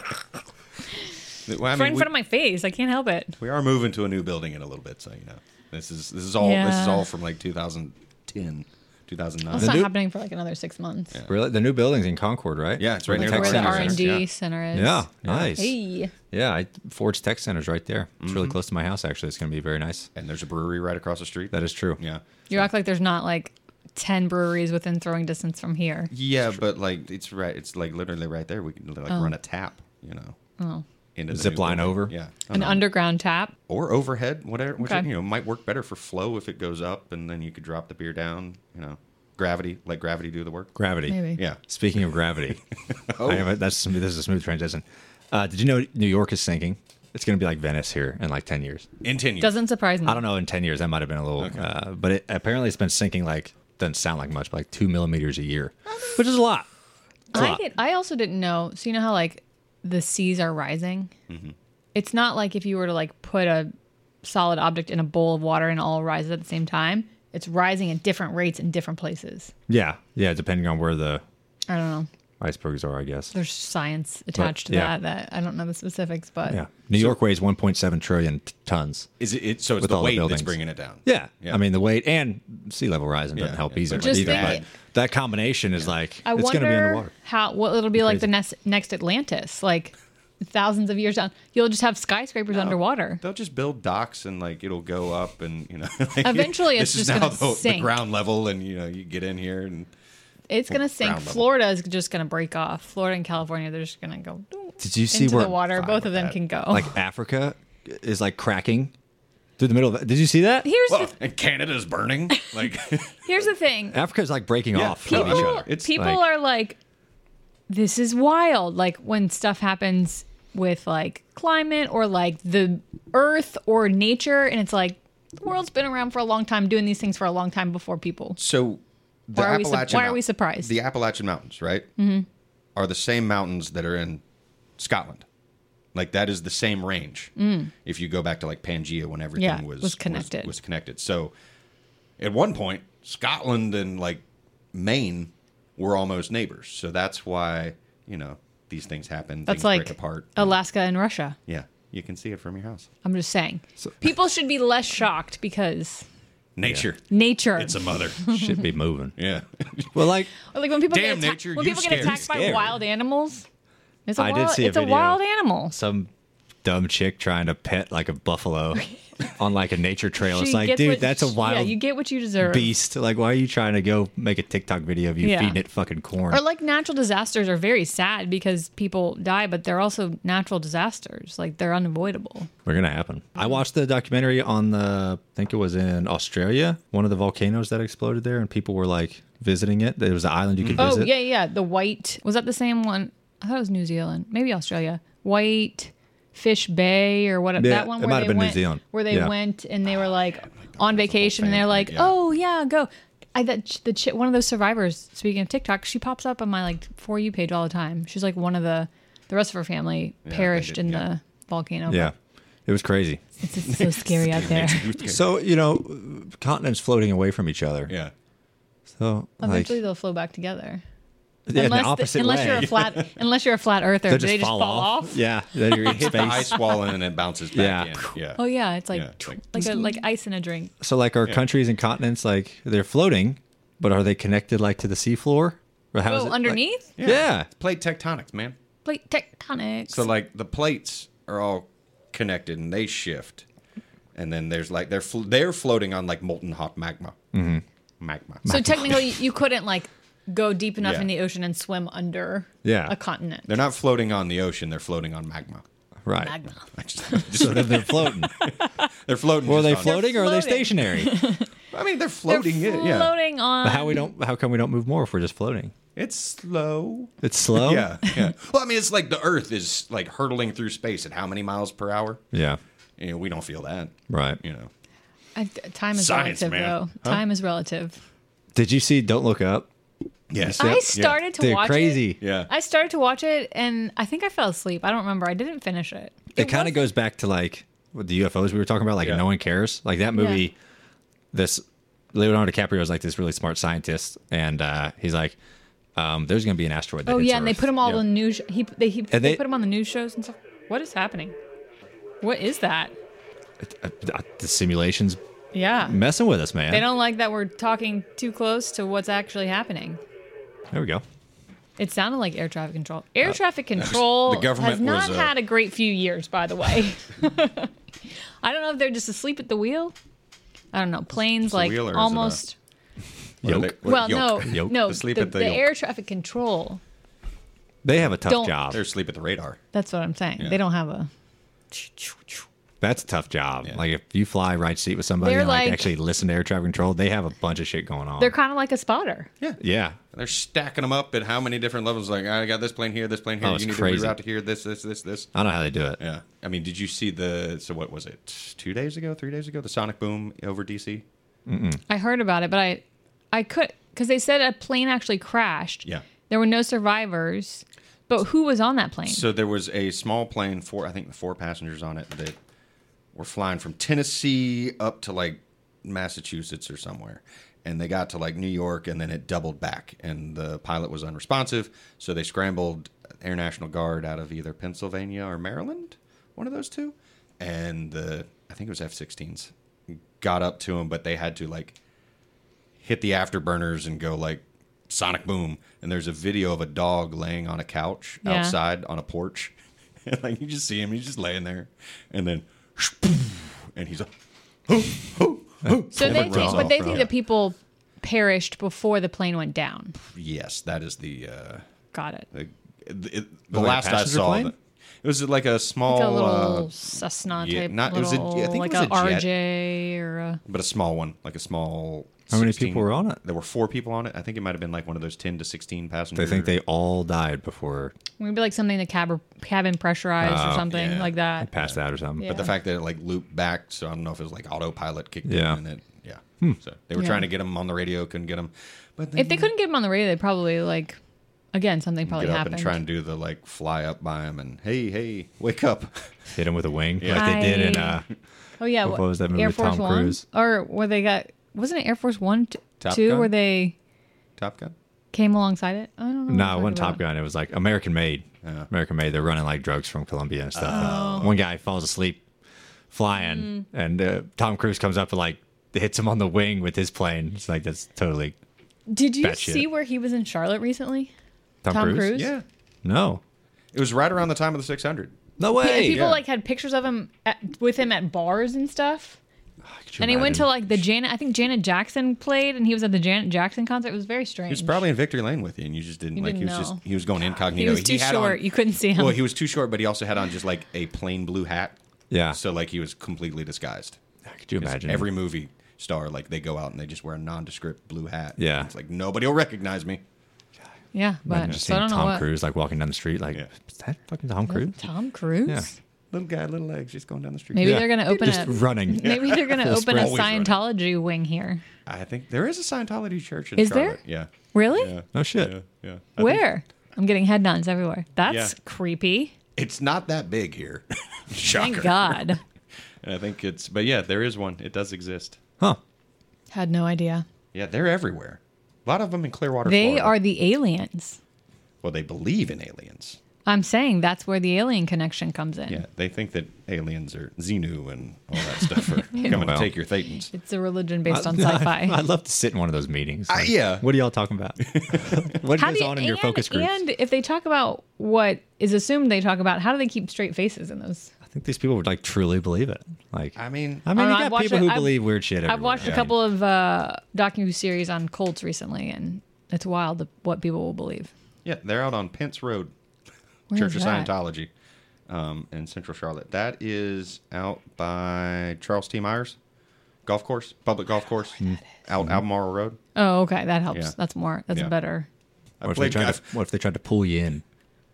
Well, I right mean, in front of my face? I can't help it. we are moving to a new building in a little bit, so you know. This is all Yeah. from like 2010, 2009. It's not new- happening for like another 6 months. Really, the new building's in Concord, right? Yeah, it's right Like near where the Tech R Center. and D Yeah. center is. Yeah, nice. Hey. Yeah, Ford's Tech Center's right there. It's really close to my house. Actually, it's going to be very nice. And there's a brewery right across the street. That is true. Yeah. You act like there's not like 10 breweries within throwing distance from here. Yeah, but like it's right. It's like literally right there. We can like run a tap, you know. Into the Zip new line building. over? Yeah. An underground tap. or overhead, whatever. Which Okay. might work better for flow if it goes up, and then you could drop the beer down. Gravity, let gravity do the work. Gravity. Maybe. Yeah. Speaking of gravity, this is a smooth transition. Did you know New York is sinking? It's going to be like Venice here in like 10 years. In 10 years. Doesn't surprise me. I don't know. In 10 years, that might have been a little, but apparently it's been sinking like doesn't sound like much, but like 2 millimeters a year, which is a lot. It's a lot. I also didn't know. So you know how like the seas are rising? Mm-hmm. It's not like if you were to like put a solid object in a bowl of water and it all rises at the same time. It's rising at different rates in different places. Yeah, depending on where the I don't know. icebergs are, I guess. There's science attached to yeah. that I don't know the specifics, but Yeah, New York weighs 1.7 trillion tons. Is it? So it's With the all the weight that's buildings. bringing it down. Yeah. Yeah. I mean the weight and sea level rising doesn't Yeah, help yeah. either. Just either, think- but that combination is like I it's going to be wonder underwater. what it'll be like the Crazy. next Atlantis, like thousands of years down. You'll just have skyscrapers underwater. They'll just build docks and like it'll go up and like, Eventually it's this is just now gonna the sink. ground level and you get in here and It's gonna sink. ground level. Florida is just gonna break off. Florida and California, they're just gonna go Did you see into where the water. fine Both of with them that. can go. like Africa is like cracking through the middle of it? Did you see that? here's well, the and Canada's burning. Like here's the thing. Africa is like breaking Yeah, off from each People other. It's people like- are like, this is wild. Like when stuff happens with like climate or like the earth or nature, and it's like The world's been around for a long time, doing these things for a long time before people. So the Why are we Appalachian why are we surprised? The Appalachian Mountains, right? Mm-hmm. Are the same mountains that are in Scotland. Like that is the same range. If you go back to like Pangea when everything was connected. Was connected. So at one point, Scotland and like Maine were almost neighbors. So that's why, these things happen. That's things like break apart. Alaska and Russia. Yeah. You can see it from your house. I'm just saying. People should be less shocked because Nature. nature. It's a mother. Should be moving. Yeah. Well, like, Or like when people Damn, get nature, when you people get attacked by scary. wild animals. It's a I wild, did see a it's a video. wild animal. some dumb chick trying to pet like a buffalo on like a nature trail. It's She like, gets dude, what- that's a wild Yeah, you get what you deserve. beast. Like, why are you trying to go make a TikTok video of you Yeah. feeding it fucking corn? Or like natural disasters are very sad because people die, but they're also natural disasters. Like they're unavoidable. They're gonna happen. I watched the documentary on I think it was in Australia, one of the volcanoes that exploded there, and people were like visiting it. There was an island you could Oh visit. yeah. The white was that the same one? I thought it was New Zealand, maybe Australia. White Fish Bay or what? Yeah, that one it where might they have been New went, Zealand. where they Yeah. went and they were like on vacation. And they're like, yeah. oh yeah, go. One of those survivors. Speaking of TikTok, she pops up on my like For You page all the time. She's like one of the rest of her family perished in the volcano. Yeah, it was crazy. It's just so scary out there. So continents floating away from each other. Yeah. So like, Eventually they'll flow back together. yeah, in the opposite unless way. you're a flat earther, They'll do they just fall off? Yeah, then you're in Hit the ice space. wall and then it bounces back in. Yeah. Oh yeah, it's like Yeah, like ice in a drink. So like our countries and continents, like they're floating, but are they connected like to the seafloor? Or how is Oh, it, like- underneath? yeah. Plate tectonics, man. Plate tectonics. So like the plates are all connected and they shift, and then there's like they're floating on like molten hot magma. Mm-hmm. Magma. So technically, you couldn't like go deep enough Yeah. in the ocean and swim under Yeah. a continent. They're not floating on the ocean; they're floating on magma. Right. Magma. So then they're floating. They're floating. Or are they just on- floating or are they floating. stationary? I mean, they're They're floating. Yeah. floating on. How come we don't move more if we're just floating? It's slow. It's slow? Yeah. Well, I mean, it's like the Earth is like hurtling through space at how many miles per hour? Yeah. We don't feel that. Right. Time is Science, relative, man. though. Huh? Time is relative. Did you see Don't Look Up? Yes. I started to They're watch crazy. it. Yeah. I started to watch it, and I think I fell asleep. I don't remember. I didn't finish it. It kind of goes back to like with the UFOs we were talking about, like Yeah. No One Cares. Like that movie, this Leonardo DiCaprio is like this really smart scientist, and he's like, there's going to be an asteroid that Oh hits yeah, and they Earth. put him all Yeah. on the news. They they- put him on the news shows and stuff. What is happening? What is that? The simulations Yeah. messing with us, man. They don't like that we're talking too close to what's actually happening. There we go. It sounded like air traffic control. Air traffic control the government has not was, had a great few years, by the way. I don't know if they're just asleep at the wheel. I don't know. Planes the like wheel, or is it almost. What are Yoke. they- Well, yoke. Yoke. no. Asleep The, at the the yoke. air traffic control. They have a tough Don't- job. They're asleep at the radar. That's what I'm saying. Yeah. They don't have a. That's a tough job. Yeah. Like if you fly right seat with somebody They're and like like- actually listen to air traffic control, they have a bunch of shit going on. They're kind of like a spotter. yeah. They're stacking them up at how many different levels? Like, I got this plane here, this plane here. Oh, it's you need crazy. to reroute to here, this. I don't know how they do it. Yeah. I mean, did you see so what was it, 2 days ago, 3 days ago, the sonic boom over DC? I heard about it, but I could because they said a plane actually crashed. Yeah. There were no survivors, but who was on that plane? So there was a small plane, I think 4 passengers on it, that were flying from Tennessee up to like Massachusetts or somewhere. And they got to like New York, and then it doubled back, and the pilot was unresponsive. So they scrambled Air National Guard out of either Pennsylvania or Maryland, one of those two. And I think it was F-16s got up to them, but they had to like hit the afterburners and go like sonic boom. And there's a video of a dog laying on a couch Yeah. outside on a porch. And like you just see him, he's just laying there, and then and he's like, So they runs think, off, but they bro. think that people perished before the plane went down. yes, that is the Got it. the like a last I passenger saw. plane? It was like a small, Like a little Cessna yeah, type, not- it was a- little, I think it like was a a jet. RJ or a. but a small one, like a small. How many 16 people were on it? There were 4 people on it. I think it might have been like one of those 10 to 16 passenger. They think they all died before Maybe like something the cabin pressurized or something yeah. like that. passed out or something. Yeah. But the fact that it like looped back, so I don't know if it was like autopilot kicked Yeah. in, and it, So they were Yeah. trying to get him on the radio, couldn't get him. But If they couldn't get him on the radio, they probably like, again, something probably get up happened. and try and do the like fly up by him and hey, wake up. Hit him with a wing Yeah. like they did in Oh yeah, what was that movie Air with Force Tom One? Cruise? Or where they got wasn't it Air Force One, Top two, Gun? where they Top Gun. came alongside it? I don't know. No, what it you're wasn't talking Top Gun. It was like American Made. Yeah. American Made. They're running like drugs from Colombia and stuff. And one guy falls asleep flying, and Tom Cruise comes up and like hits him on the wing with his plane. It's like that's totally about. Did you Batshit. see where he was in Charlotte recently? Tom, Tom Cruise. Cruise? Yeah, No, it was right around the time of the 600. no way. People yeah. like had pictures of him with him at bars and stuff. Could you And he went to imagine? like the Janet. I think Janet Jackson played, and he was at the Janet Jackson concert. It was very strange. He was probably in Victory Lane with you, and you just didn't You like. didn't He was know. just he was going incognito. He was too had short. On, You couldn't see him. well, he was too short, but he also had on just like a plain blue hat. Yeah. So like he was completely disguised. Could you 'Cause imagine every movie star like they go out and they just wear a nondescript blue hat. Yeah. It's like nobody will recognize me. yeah, but Imagine just so I seeing don't know Tom what. Cruise like walking down the street. Like, Yeah. is that fucking Tom Cruise? Tom Cruise. Yeah. Little guy, little legs, just going down the street. Maybe Yeah. they're gonna open Just a running. Maybe they're gonna Full open a sprint. Always running. Scientology wing here. I think there is a Scientology church in Is there? Charlotte. Yeah. Really? Yeah. No shit. Yeah. Yeah. I think Where? I'm getting head nods everywhere. That's Yeah. creepy. it's not that big here. Shocker. Thank God. And I think it's, but yeah, there is one. It does exist. Huh. Had no idea. Yeah, they're everywhere. A lot of them in Clearwater. They Florida. are the aliens. Well, they believe in aliens. I'm saying that's where the alien connection comes in. Yeah, they think that aliens are Xenu and all that stuff are coming Well. to take your thetans. It's a religion based on sci-fi. I'd love to sit in one of those meetings. Like, yeah. What are y'all talking about? What How goes do you- on in your focus groups? And if they talk about what is assumed they talk about, how do they keep straight faces in those? I think these people would like truly believe it. Like, I mean, you I've got watched people it- who I've- believe weird shit. I've watched a couple of docu-series on cults recently, and it's wild what people will believe. yeah, they're out on Pence Road, Where Church is of that? Scientology, in Central Charlotte. That is out by Charles T. Myers Golf Course, public golf course, out Albemarle Road. Oh, okay, that helps. Yeah. That's more. That's Yeah. better. I What if, they played tried golf. to, what if they tried to pull you in?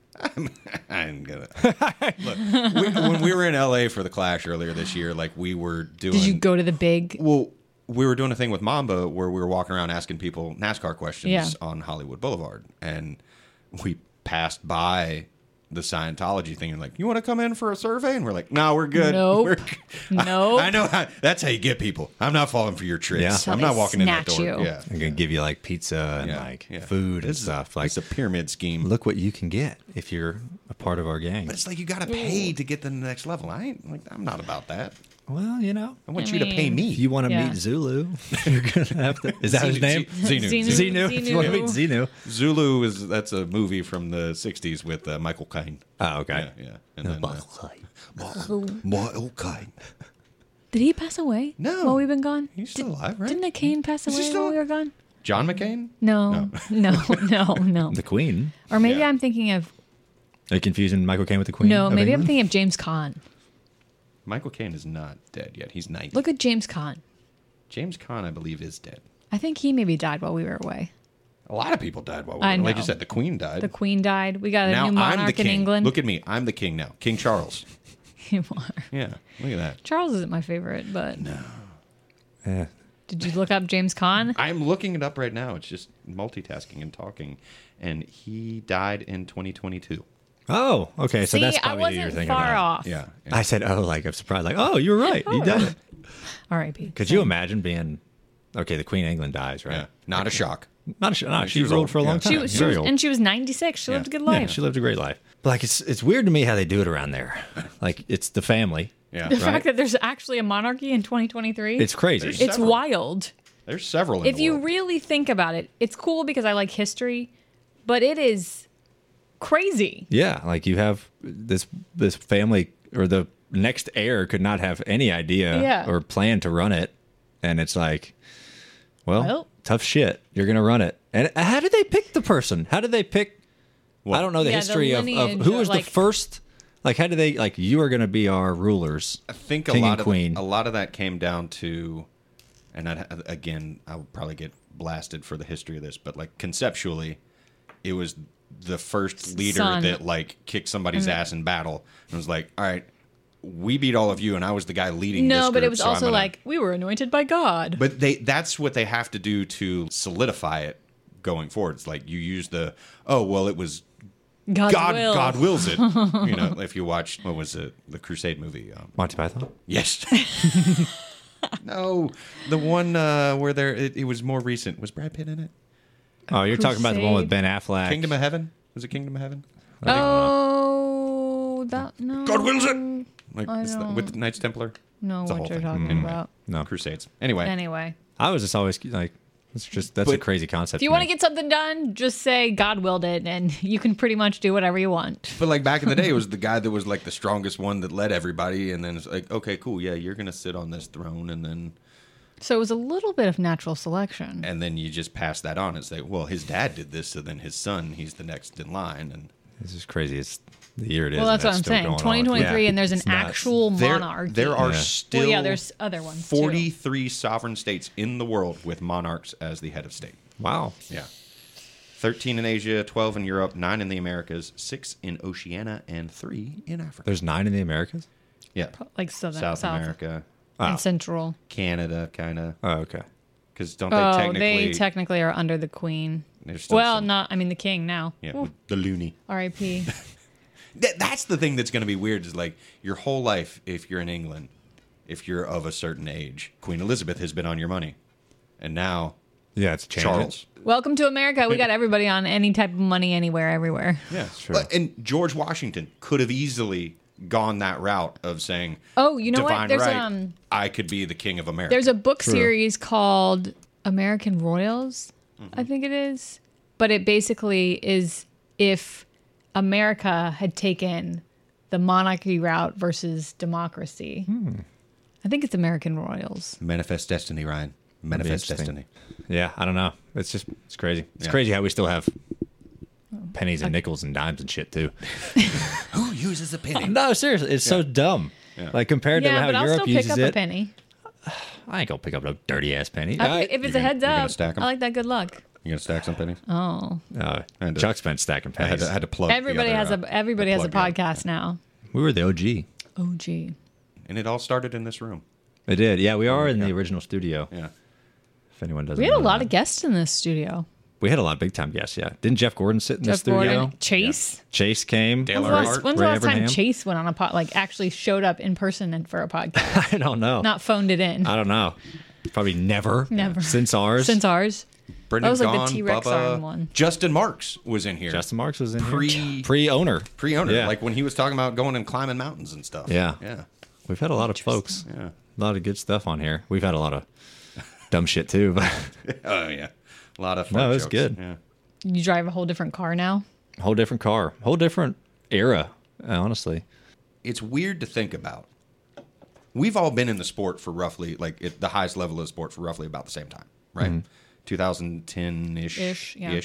I ain't gonna. Look, when we were in LA for the Clash earlier this year, like we were doing. Did you go to the big? Well, we were doing a thing with Mamba where we were walking around asking people NASCAR questions Yeah. on Hollywood Boulevard, and we passed by the Scientology thing and like, you want to come in for a survey? And we're like, no, we're good. Nope. We're Nope. I know that's how you get people. I'm not falling for your tricks. Yeah. I'm How not they walking in that snatch door. you. Yeah. I'm gonna give you like pizza and Yeah, like yeah. food and This is- stuff. Like, It's a pyramid scheme. look what you can get if you're a part of our gang. But it's like you got to pay to get to the next level. I'm not about that. Well, you know, I want I you to pay mean, if me. you want to Yeah. meet Zulu, you're gonna have to. Is that his name? Xenu. Xenu. If you want to meet Xenu. Zulu that's a movie from the 60s with Michael Caine. Oh, okay. Yeah. And then, Michael Caine. Did he pass away? No. While we've been gone? He's still alive, right? Didn't the Kane pass Is he away still- while we were gone? John McCain? No. No. The Queen. Or maybe Yeah. I'm thinking of Are you confusing Michael Caine with the Queen? no. of Maybe I'm England? thinking of James Caan. Michael Caine is not dead yet. He's 90. Look at James Caan. James Caan, I believe, is dead. I think he maybe died while we were away. A lot of people died while we I were. Like know. you said, the Queen died. The Queen died. We got a now new I'm the monarch king. in England. Look at me. I'm the king now. King Charles. You are. Yeah. Look at that. Charles isn't my favorite, but Yeah. did you look up James Caan? I'm looking it up right now. It's just multitasking and talking. And he died in 2022. Oh, okay. So See, that's I probably who you're wasn't thinking far about. off. Yeah. I said, oh, like I'm surprised. Like, oh, you were right. He died. R.I.P. Could you imagine being? Okay, the Queen of England dies, right? Yeah. Not a shock. Not a, no, She she was ruled old. for a long Yeah. time. She was, Very old. and she was 96. She lived a good life. Yeah, she lived a great life. But like, it's weird to me how they do it around there. Like, it's the family. Yeah. The fact that there's actually a monarchy in 2023. It's crazy. There's it's several. wild. There's several in If the you world. really think about it, it's cool because I like history, but it is crazy. Yeah, like you have this family, or the next heir could not have any idea Yeah. or plan to run it, and it's like, Well. tough shit. You're gonna run it. And how did they pick the person? How did they pick? I don't know the Yeah, the history of lineage, who was like- the first Like, how do they like? You are going to be our rulers. I think king a and queen. lot of that came down to, and again, I'll probably get blasted for the history of this, but like conceptually, it was the first leader Son. that like kicked somebody's ass in battle and was like, all right, we beat all of you, and I was the guy leading this No, group, but it was so I'm also gonna-" like, we were anointed by God. But that's what they have to do to solidify it going forward. It's like you use the, oh, well, it was God's God, will. God wills it. You know, if you watch, what was it, the Crusade movie? Monty Python. Yes. No, the one where it was more recent. Was Brad Pitt in it? Oh, you're talking about the one with Crusade. Ben Affleck. Kingdom of Heaven? Was it Kingdom of Heaven? Oh, that, no. God wills it. Like I it's don't- with the Knights Templar. No, It's a what whole you're thing. talking about. No, Crusades. Anyway, Anyway. I was just always like, that's a But- crazy concept. If you want to get something done, just say God willed it, and you can pretty much do whatever you want. but like back in the day, it was the guy that was like the strongest one that led everybody, and then it's like, okay, cool, yeah, you're gonna sit on this throne, and then So it was a little bit of natural selection. you just pass that on and say, well, his dad did this, so then his son, he's the next in line, and This is crazy. It's the year it is. Well, that's and what I'm still saying. going on. 2023, Yeah. and there's an It's nuts. actual monarchy. there are Yeah. still Well, yeah, there's other ones, too. 43 sovereign states in the world with monarchs as the head of state. Wow. Yeah. 13 in Asia, 12 in Europe, 9 in the Americas, 6 in Oceania, and 3 in Africa. There's 9 in the Americas. Yeah. like South America, and Wow. Central. Canada, kind of. Oh, okay. Because don't they Oh, technically... they technically are under the queen. there's still Well, some- the king now. Yeah, Ooh, with the loony. R.I.P. That's the thing that's going to be weird is like your whole life, if you're in England, if you're of a certain age, Queen Elizabeth has been on your money. And now Yeah, it's changing. Charles. Welcome to America. We got everybody on any type of money, anywhere, everywhere. Yeah, true. And George Washington could have easily gone that route of saying, Oh, you know what? divine There's right, I could be the king of America. There's a book series called American Royals, I think it is. But it basically is if America had taken the monarchy route versus democracy. I think it's American Royals. Manifest destiny, Ryan. Manifest interesting. destiny. Yeah, I don't know. It's crazy. It's Yeah. crazy how we still have pennies and nickels and dimes and shit too. Who uses a penny? No, seriously, it's so dumb. Yeah. Like compared to Yeah, how but I'll Europe still pick uses up it. a penny. I ain't gonna pick up no dirty ass penny. If it's a heads you gonna up, stack 'em? I like that good luck. You gonna stack some pennies? Oh, And, Chuck's been stacking I pennies. had to plug. the everybody other, has a plug the other. podcast now. We were the OG. Oh, gee. And it all started in this room. It did. Yeah, we are in the original studio. Yeah. If anyone doesn't We had a know lot that. of guests in this studio. We had a lot of big time guests, yeah. Didn't Jeff Gordon sit in the Jeff studio? Gordon, Chase. Chase came. Dale When's the last, Earnhardt, when's the Ray last time Abraham. Chase went on a actually showed up in person and for a podcast? I don't know. Not phoned it in. I don't know. Probably never. Never. Since ours. Since ours. Brendan That was like the Gaughan, T-Rex Bubba, arm one. Justin Marks was in here. Justin Marks was in Pre- here. Pre-owner. Pre-owner, Yeah. like when he was talking about going and climbing mountains and stuff. Yeah. Yeah. We've had a lot of folks. Yeah. A lot of good stuff on here. We've had a lot of dumb shit too, but Oh, yeah. A lot of fun No, it's jokes. good. Yeah. You drive a whole different car now? whole different car. Whole different era, honestly. It's weird to think about. We've all been in the sport for roughly, like, at the highest level of the sport for roughly about the same time, right? 2010-ish. Ish, yeah.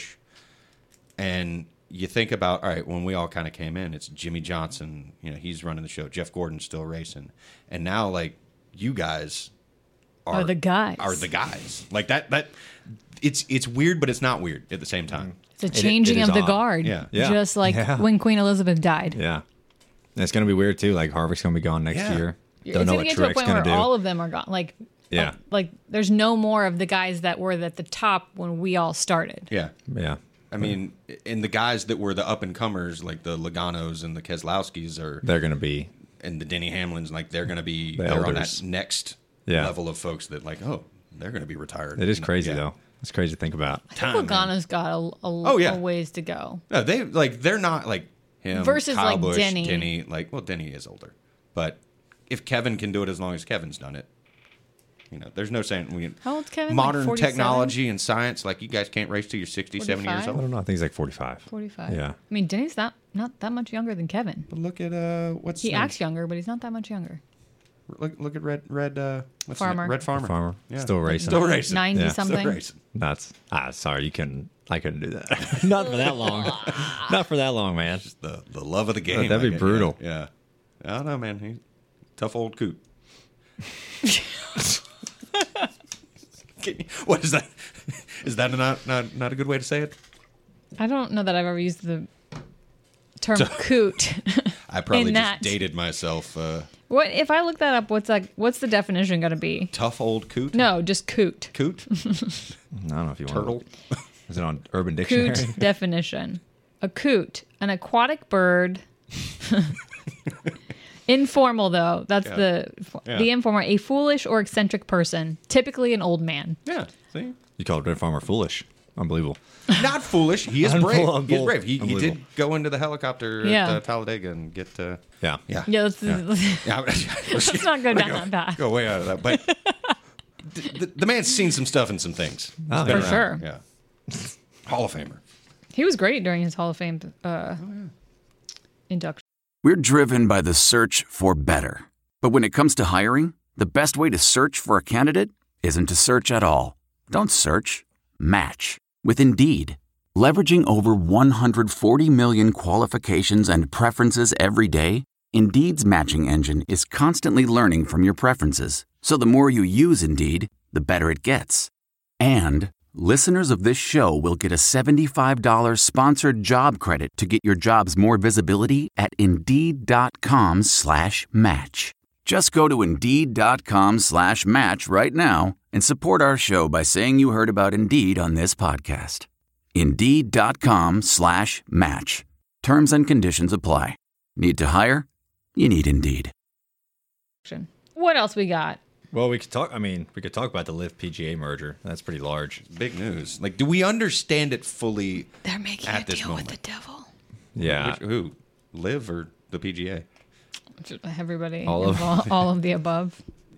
And you think about, all right, when we all kind of came in, it's Jimmy Johnson, he's running the show. Jeff Gordon's still racing. And now, like, you guys Are the guys. Are the guys. Like, that it's weird, but it's not weird at the same time. It's a changing is of the odd. guard. Yeah. Yeah. Just like Yeah. when Queen Elizabeth died. Yeah. And it's going to be weird too. Like Harvick's going to be gone next Yeah. year. It's Don't know going what to get to a Truex point going where to do. all of them are gone. Yeah. Like there's no more of the guys that were at the top when we all started. Yeah. Yeah. I mean, and the guys that were the up-and-comers, like the Logano's and the Keselowskis, They're going to be. and the Denny Hamlins, like, they're going to be The they're on elders. that next Yeah. level of folks that, like, oh, they're going to be retired. It is crazy Yeah. though. It's crazy to think about. I Time, think Logano's got yeah. a ways to go. No, they're not like him. Versus, Kyle like, Busch, Denny. Denny is older, but if Kevin can do it as long as Kevin's done it, there's no saying How old's Kevin? Like modern 47? technology and science, like you guys can't race till you're 67 years 45? I old. don't know. I think he's like 45. 45. Yeah. I mean, Denny's not that much younger than Kevin. But look at what's He his name? acts younger, but he's not that much younger. Look at Red. What's Farmer. his name? Red Farmer. Farmer. Yeah. Still racing. Still racing. 90 Yeah. something. Still racing. That's sorry, I couldn't do that. Not for that long. Not for that long, man. The love of the game. That'd be I guess. brutal. Yeah. I don't know, man. He's tough old coot. What is that? Is that not a good way to say it? I don't know that I've ever used the term coot. I probably In just that. dated myself. What if I look that up? What's the definition going to be? Tough old coot. No, just coot. Coot. I don't know if you Turtle. want to. Is it on Urban Dictionary? Coot definition. A coot, an aquatic bird. Informal though. That's the informal. A foolish or eccentric person, typically an old man. Yeah. See. You called Red Farmer foolish. Unbelievable. Not foolish. He is brave. He is brave. He Unbelievable. did go into the helicopter Yeah. at Talladega and get. Yeah. Yeah. Yeah, let's Let's not go down that path. Go way out of that. But the man's seen some stuff and some things. Oh, He's been For around. sure. Yeah. Hall of Famer. He was great during his Hall of Fame induction. We're driven by the search for better. But when it comes to hiring, the best way to search for a candidate isn't to search at all. Don't search. Match. With Indeed. Leveraging over 140 million qualifications and preferences every day, Indeed's matching engine is constantly learning from your preferences. So the more you use Indeed, the better it gets. And listeners of this show will get a $75 sponsored job credit to get your jobs more visibility at Indeed.com/match. Just go to Indeed.com/match right now and support our show by saying you heard about Indeed on this podcast. Indeed.com/match. Terms and conditions apply. Need to hire? You need Indeed. What else we got? Well, we could talk about the Live PGA merger. That's pretty large. Big news. Like, do we understand it fully? They're making At a this deal moment. with the devil. Yeah. Who? Live or the PGA? Everybody, All of- all of the above.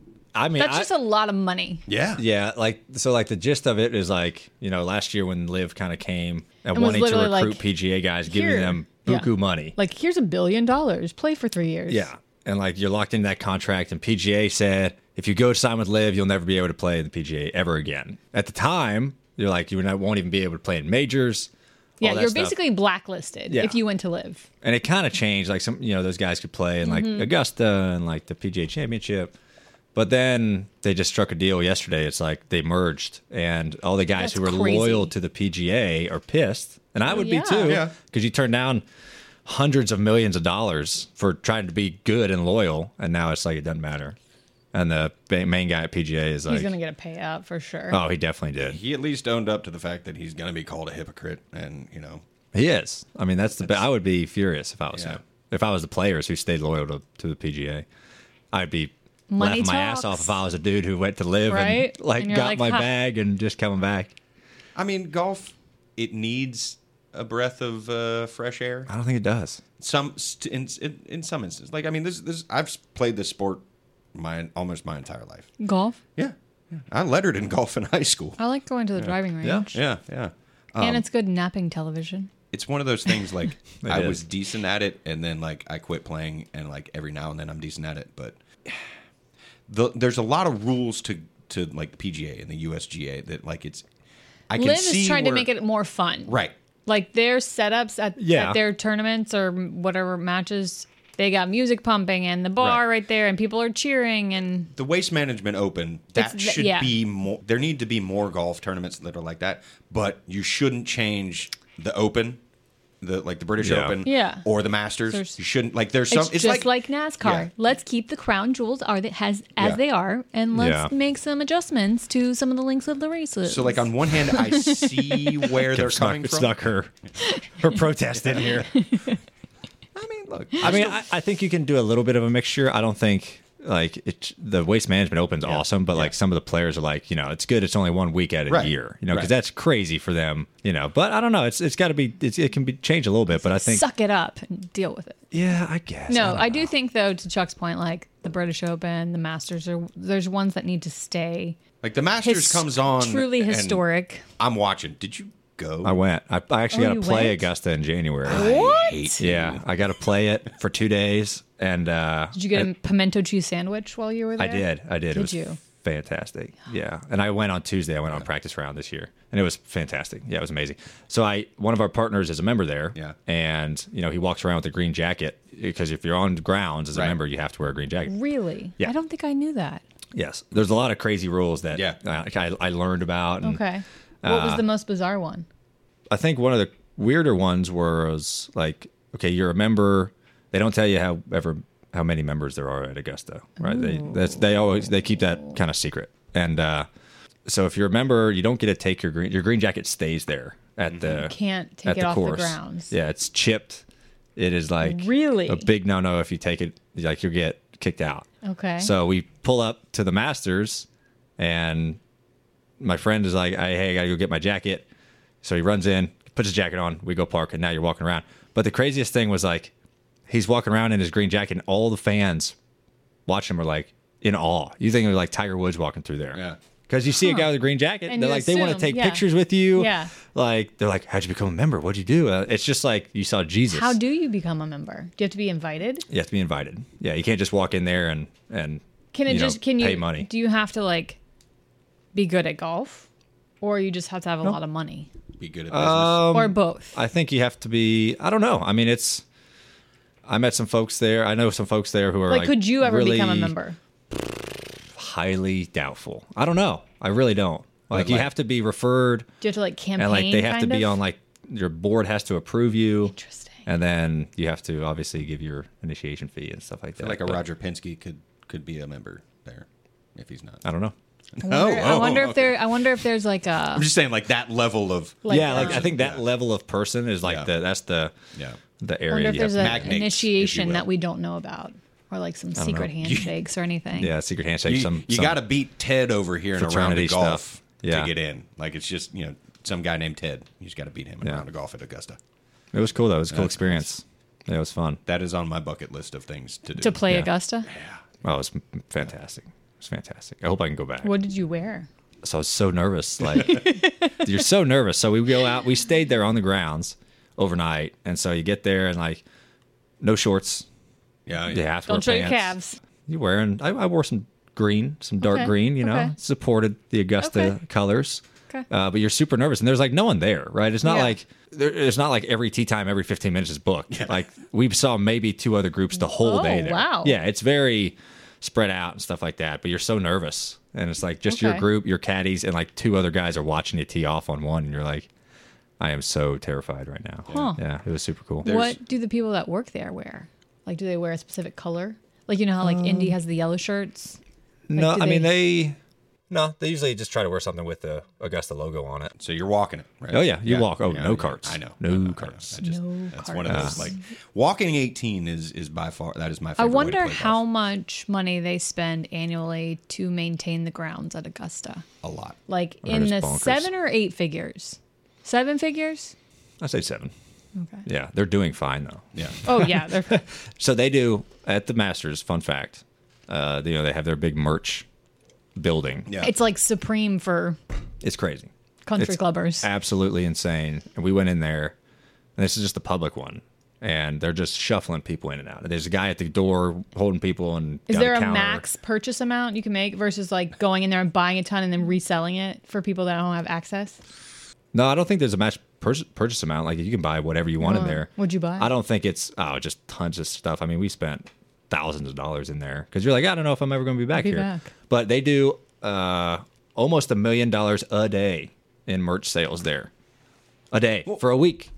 I mean, That's just a lot of money. Yeah. yeah, like the gist of it is like, last year when Live kind of came and It was wanting to literally recruit like, PGA guys, giving here. them Yeah. buku money. Like, here's $1 billion. Play for 3 years. Yeah. And like you're locked into that contract, and PGA said if you go sign with Live, you'll never be able to play in the PGA ever again. At the time, you're like won't even be able to play in majors. Yeah, all that you're stuff. basically blacklisted Yeah. if you went to Live. And it kind of changed. Like some, those guys could play in like Mm-hmm. Augusta and like the PGA Championship. But then they just struck a deal yesterday. It's like they merged, and all the guys That's who were crazy. loyal to the PGA are pissed, and I would yeah. be too. Yeah. Because you turned down hundreds of millions of dollars for trying to be good and loyal, and now it's like it doesn't matter. And the main guy at PGA is like, He's going to get a payout for sure. oh, he definitely did. He at least owned up to the fact that he's going to be called a hypocrite, and He is. I mean, that's I would be furious if I was Yeah. him. If I was the players who stayed loyal to the PGA, I'd be Money laughing my ass talks. off if I was a dude who went to Live Right? and like And you're got like, my "Ha." bag and just coming back. I mean, golf, it needs a breath of fresh air. I don't think it does. In some instances, like I mean, this I've played this sport almost my entire life. Golf? Yeah, I lettered in golf in high school. I like going to the driving range. Yeah. Yeah. And it's good napping television. It's one of those things like It I is. was decent at it, and then like I quit playing, and like every now and then I'm decent at it, but there's a lot of rules to like the PGA and the USGA that like I can Liv see is trying to where- make it more fun. right. Like their setups at their tournaments or whatever matches, they got music pumping and the bar right there, and people are cheering. And The Waste Management Open, that It's- should yeah. be more. There need to be more golf tournaments that are like that, but you shouldn't change the Open, the British Yeah. Open, Yeah. or the Masters. There's- you shouldn't like. There's some. it's just like NASCAR. Yeah. Let's keep the crown jewels as Yeah. they are, and let's Yeah. make some adjustments to some of the links of the races. So, like on one hand, I see where they're coming from. Snuck her protest in here. I mean, look. I mean, I think you can do a little bit of a mixture. I don't think like the Waste Management Open's awesome, but like some of the players are like, it's good. It's only 1 week at a Right. year, because Right. that's crazy for them, But I don't know. It's got to be. It can be changed a little bit, but I think suck it up and deal with it. yeah, I guess. No, don't I do know. think though, to Chuck's point, like the British Open, the Masters, there's ones that need to stay. Like the Masters comes on. truly and historic. I'm watching. Did you go? I went. I actually got to you play went? Augusta in January. I hate you. Yeah, I got to play it for 2 days, and Did you get a pimento cheese sandwich while you were there? I did. Did It was you? fantastic. Yeah, and I went on Tuesday. I went on practice round this year, and it was fantastic. Yeah, it was amazing. So one of our partners is a member there. Yeah. And he walks around with a green jacket because if you're on grounds as a Right. member, you have to wear a green jacket. Really? Yeah. I don't think I knew that. Yes, there's a lot of crazy rules that Yeah. I learned about. And Okay. What was the most bizarre one? I think one of the weirder ones was like, okay, you're a member. They don't tell you how many members there are at Augusta, right? They keep that kind of secret. And so if you're a member, you don't get to take your green jacket stays there at the Can't take at it the off course. the grounds. Yeah, it's chipped. It is like Really? a big no if you take it. Like you'll get kicked out. Okay. So we pull up to the Masters, and my friend is like, "Hey, I gotta go get my jacket." So he runs in, puts his jacket on. We go park, and now you're walking around. But the craziest thing was like, he's walking around in his green jacket, and all the fans watching him are like in awe. You think it was like Tiger Woods walking through there? Yeah. Because you see a guy with a green jacket, And they're you like, they want to assume, take yeah. pictures with you. Yeah. Like, they're like, how'd you become a member? What'd you do? It's just like you saw Jesus. How do you become a member? Do you have to be invited? You have to be invited. Yeah, you can't just walk in there and Can it can you pay money. Do you have to like be good at golf, or you just have to have a lot of money, Be good at business. or both? I think you have to be. I don't know. I mean, I met some folks there. I know some folks there who are like, could you ever really become a member? highly doubtful. I don't know. I really don't. Like, you have to be referred, Do you have to like campaign? and like they have to kind be of? on like your board has to approve you. Interesting. And then you have to obviously give your initiation fee and stuff like that. Like a But Roger Penske could be a member there if he's not. I don't know. I wonder if there's like a I'm just saying, like that level of I think that level of person is like Yeah. that's the yeah. the I area. wonder if you have there's to- an Magnates, if you initiation will. that we don't know about, or like some secret handshakes or anything. yeah, secret handshake. You some got to beat Ted over here in a round fraternity of golf stuff. Yeah. to get in. Like it's just some guy named Ted. You just got to beat him in a Yeah. round of golf at Augusta. It was cool though. It was a cool That's experience. Yeah, it was fun. That is on my bucket list of things to do. To play Yeah. Augusta. Oh, it was fantastic. It was fantastic. I hope I can go back. What did you wear? So I was so nervous. Like you're so nervous. So we go out. We stayed there on the grounds overnight, and so you get there and like no shorts. Yeah, You have to Don't show wear your pants. calves. You wearing? I wore some green, some dark Okay, green. okay. Supported the Augusta Okay. colors. Okay. But you're super nervous, and there's like no one there, right? It's not Yeah. like it's not like every tee time every 15 minutes is booked. Like we saw maybe 2 other groups the whole Oh, day there. wow. Yeah, it's very spread out and stuff like that. But you're so nervous, and it's like just your Okay. group, your caddies, and like 2 other guys are watching you tee off on one, and you're like, I am so terrified right now. Huh. Yeah, it was super cool. What do the people that work there wear? Like, do they wear a specific color? Like, you know how like Indy has the yellow shirts? No, do I mean they- they usually just try to wear something with the Augusta logo on it. So you're walking it, right? Oh, yeah, you walk. Oh, no carts. I know. No I know. carts. That's one of those like walking 18 is by far that is my I favorite. way wonder to play how golf. much money they spend annually to maintain the grounds at Augusta. A lot. Like That in is the bonkers. 7 or 8 figures. 7 figures? I say 7. Okay. Yeah, they're doing fine though. Yeah. Oh yeah, they're So they do at the Masters. Fun fact, they have their big merch building. Yeah. it's like supreme for It's crazy. country It's clubbers. Absolutely insane. And we went in there, and this is just the public one, and they're just shuffling people in and out. There's a guy at the door holding people, and Is got there a counter. max purchase amount you can make versus like going in there and buying a ton and then reselling it for people that don't have access? No, I don't think there's a max purchase amount. Like you can buy whatever you want in there. What'd you buy? I don't think it's just tons of stuff. I mean, we spent thousands of dollars in there because you're like, I don't know if I'm ever going to be back here. back. But they do almost $1 million a day in merch sales there, a day for a week.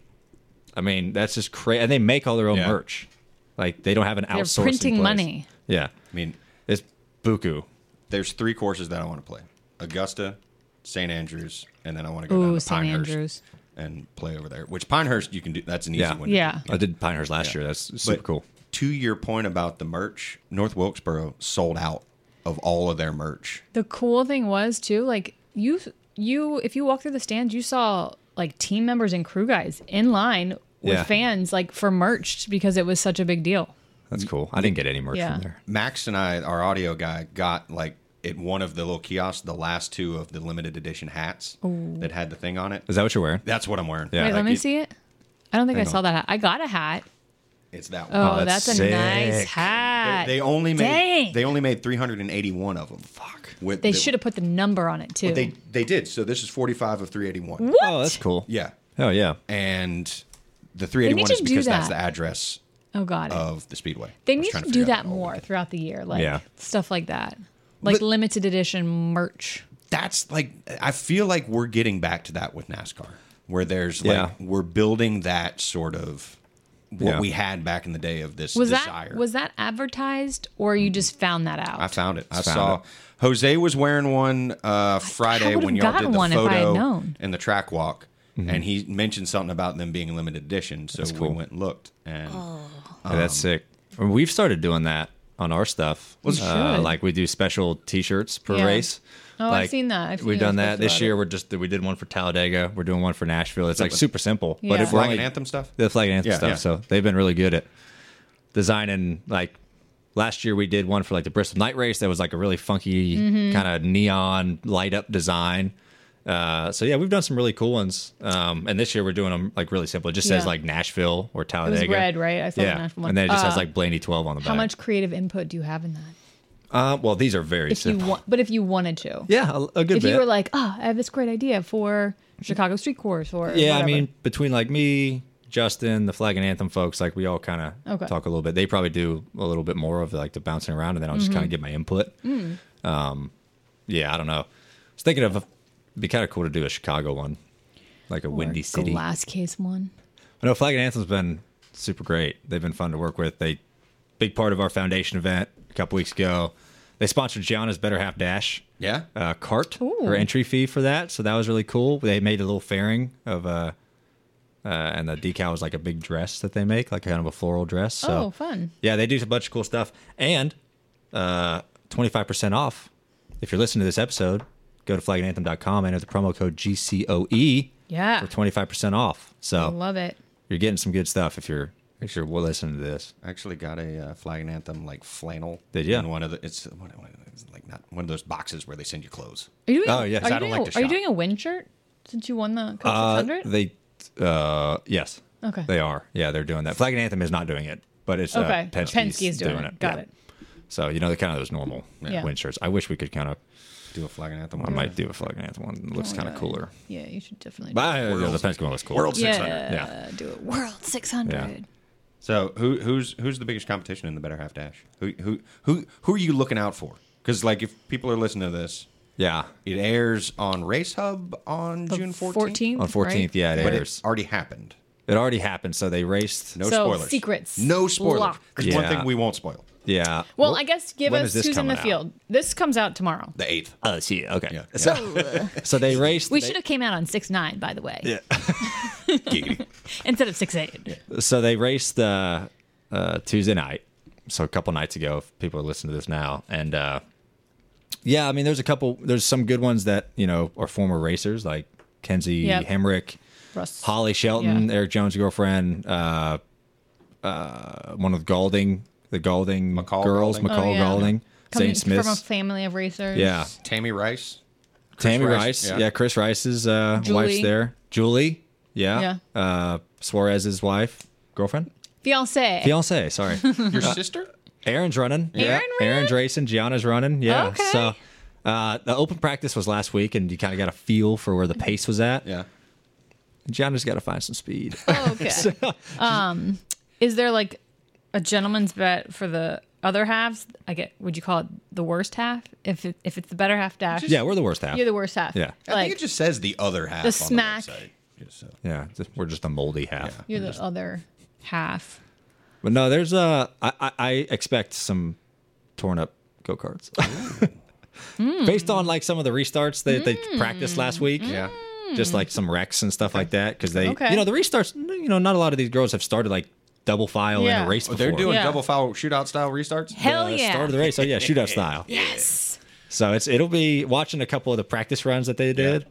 I mean, that's just crazy. And they make all their own Yeah. merch. Like they don't have an They're outsourcing printing place. money. Yeah, I mean, it's buku. there's 3 courses that I want to play: Augusta, St. Andrews, and then I want to go Ooh, down to St. Pinehurst Andrews. and play over there. Which Pinehurst you can do. That's an easy Yeah. one. to Yeah. I did Pinehurst last year. That's super But cool. To your point about the merch, North Wilkesboro sold out of all of their merch. The cool thing was too, like you if you walk through the stands, you saw like team members and crew guys in line with Yeah. fans like for merch because it was such a big deal. That's cool. I didn't get any merch Yeah. from there. Max and I, our audio guy, got like at one of the little kiosks, the last two of the limited edition hats that had the thing on it. Is that what you're wearing? That's what I'm wearing. Yeah. Wait, let Like me see it. I don't think I saw that hat. I got a hat. It's that one. Oh, that's that's a nice sick. hat. They only Dang. made 381 of them. Fuck. They should have put the number on it too. They did. So this is 45 of 381. What? Oh, that's cool. Yeah. Oh, yeah. And the 381 to is because do that's that. the address Oh, got it. of the Speedway. They I was need trying to do figure out that how old more it is. throughout the year, like Yeah. stuff like that, like But- limited edition merch. That's like, I feel like we're getting back to that with NASCAR, where there's like, Yeah. we're building that sort of what Yeah. we had back in the day of this Was desire. that advertised, or you just found that out? I found it. I Found saw it. Jose was wearing one Friday would've when y'all gotten did the one if I had photo known. and the track walk, and he mentioned something about them being limited edition. So That's cool. we went and looked, and Oh. Yeah, that's sick. I mean, we've started doing that on our stuff. should. Like we do special T-shirts per Yeah. race. Oh, I've Like, seen that. I've seen we've you done guys that post this about year. it. We did one for Talladega. We're doing one for Nashville. It's like super simple, but Yeah. if we're flag only and anthem stuff. the flag and anthem Yeah, stuff. yeah. So they've been really good at designing. Like last year, we did one for like the Bristol Night Race that was like a really funky Mm-hmm. kind of neon light up design. So yeah, we've done some really cool ones. And this year we're doing them like really simple. It just says Yeah. like Nashville or It Talladega. was red, right? I saw the Yeah, Nashville one. and then it just has like Blaney 12 on the back. How much creative input do you have in that? Well, these are very If you simple. want, but if you wanted to, Yeah, a good if bit. you were like, oh, I have this great idea for Chicago Street Course, or Yeah, whatever. I mean, between like me, Justin, the flag and anthem folks, like we all kind of Okay. talk a little bit. They probably do a little bit more of like the bouncing around, and then I'll just Mm-hmm. kind of give my input. Mm. Yeah, I don't know. I was thinking of it'd be kind of cool to do a Chicago one, like a Or Windy City. glass case one. I know flag and anthem's been super great. They've been fun to work with. They big part of our foundation event a couple weeks ago. They sponsored Gianna's Better Half Dash. Yeah. Cart, Ooh. her entry fee for that. So that was really cool. They made a little fairing of and the decal was like a big dress that they make, like kind of a floral dress. So Oh, fun. yeah, they do a bunch of cool stuff. And 25% off. If you're listening to this episode, go to flagandanthem.com, enter the promo code GCOE Yeah. for 25% off. So Love it. you're getting some good stuff if you're listening to this. I actually got a flag and anthem like flannel. Did ya? In one of the it's like not one of those boxes where they send you clothes. Are you doing, Oh, yes. Are I you, don't doing, like to are you shop. doing a win shirt since you won the Coach 600? They yes. Okay. They are. Yeah, they're doing that. Flag and Anthem is not doing it, but it's Okay. Penske is doing it. Got Yeah. it. So you know, they're kind of those normal Yeah. win shirts. I wish we could kind of. Do a flag and anthem. I might do a Flag and Anthem one. It looks Oh, kind of yeah. cooler. Yeah, you should definitely. But the Penske one looks cool. World yeah, 600. Yeah. do it. World 600. Yeah. So who's the biggest competition in the Better Half Dash? Who are you looking out for? Because like if people are listening to this, Yeah. it airs on Race Hub on June 14th. 14th. On 14th, right? yeah, it But airs. it already happened. It already happened, so they raced. No So, spoilers. secrets. No spoilers. Locked. There's one Yeah. thing we won't spoil. Yeah. Well, I guess give when us is this who's in the coming out? field. This comes out tomorrow. The 8th. Oh, see. Okay. Yeah. So they raced. We should have came out on 6-9, by the way, Yeah. Giggity. instead of 6-8. So they raced Tuesday night, so a couple nights ago. If people are listening to this now, and yeah, I mean, there's some good ones that are former racers like Kenzie Yep. Hemrick, Russ. Holly Shelton, Yeah. Eric Jones' girlfriend, one of the Galding McCall girls, Galding. McCall Oh, yeah. Galding, Coming St. from a Smith's, family of racers. yeah, Tammy Rice. Tammy Rice, Rice, yeah. Chris Rice's wife's Julie. there, Julie, Suarez's wife, girlfriend. Fiance. Sorry. Your sister? Aaron's running. Aaron ran? Aaron's racing. Gianna's running. Yeah. Okay. So the open practice was last week, and you kind of got a feel for where the pace was at. Yeah. Gianna's got to find some speed. Oh, okay. Is there like a gentleman's bet for the other halves? Would you call it the worst half? If it's the better half dash, Yeah, we're the worst half. you're the worst half. Yeah. I think it just says the other half the on smack. the website. Just so. Yeah, we're just a moldy half. You're the other half. But no, there's I expect some torn up go karts. Based on like some of the restarts that they practiced last week. Yeah. Just like some wrecks and stuff like that, because they, Okay. the restarts. Not a lot of these girls have started like double file in Yeah. a race Oh, before. they're doing Yeah. double foul shootout style restarts? Hell yeah. Start of the race. Oh yeah, shootout style. Yes. So it'll be watching a couple of the practice runs that they did.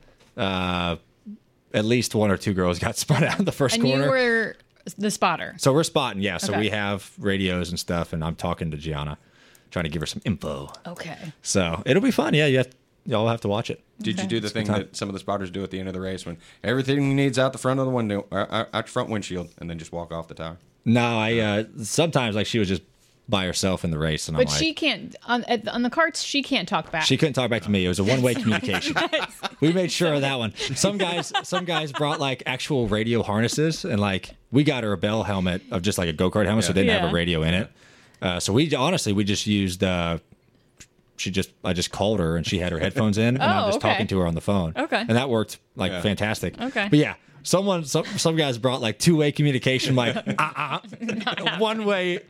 At least one or two girls got spun out in the first And corner. you were the spotter. So we're spotting, yeah. So Okay. we have radios and stuff, and I'm talking to Gianna. trying to give her some info. Okay. So it'll be fun. Yeah, y'all have to watch it. Did you Okay. do the thing that some of the spotters do at the end of the race when everything needs out the front of the window, out the front windshield, and then just walk off the tower? No, I sometimes like she was just by herself in the race, and But I'm like, she can't on the carts. She can't talk back. she couldn't talk back to me. It was a one-way communication. We made sure of that one. Some guys brought like actual radio harnesses, and like we got her a Bell helmet of just like a go-kart helmet, so it didn't have Yeah. a radio in it. So we just used. I just called her and she had her headphones in, and I'm just okay. talking to her on the phone. Okay. And that worked like Yeah. fantastic. Okay. But yeah. Some guys brought like two-way communication, like one way.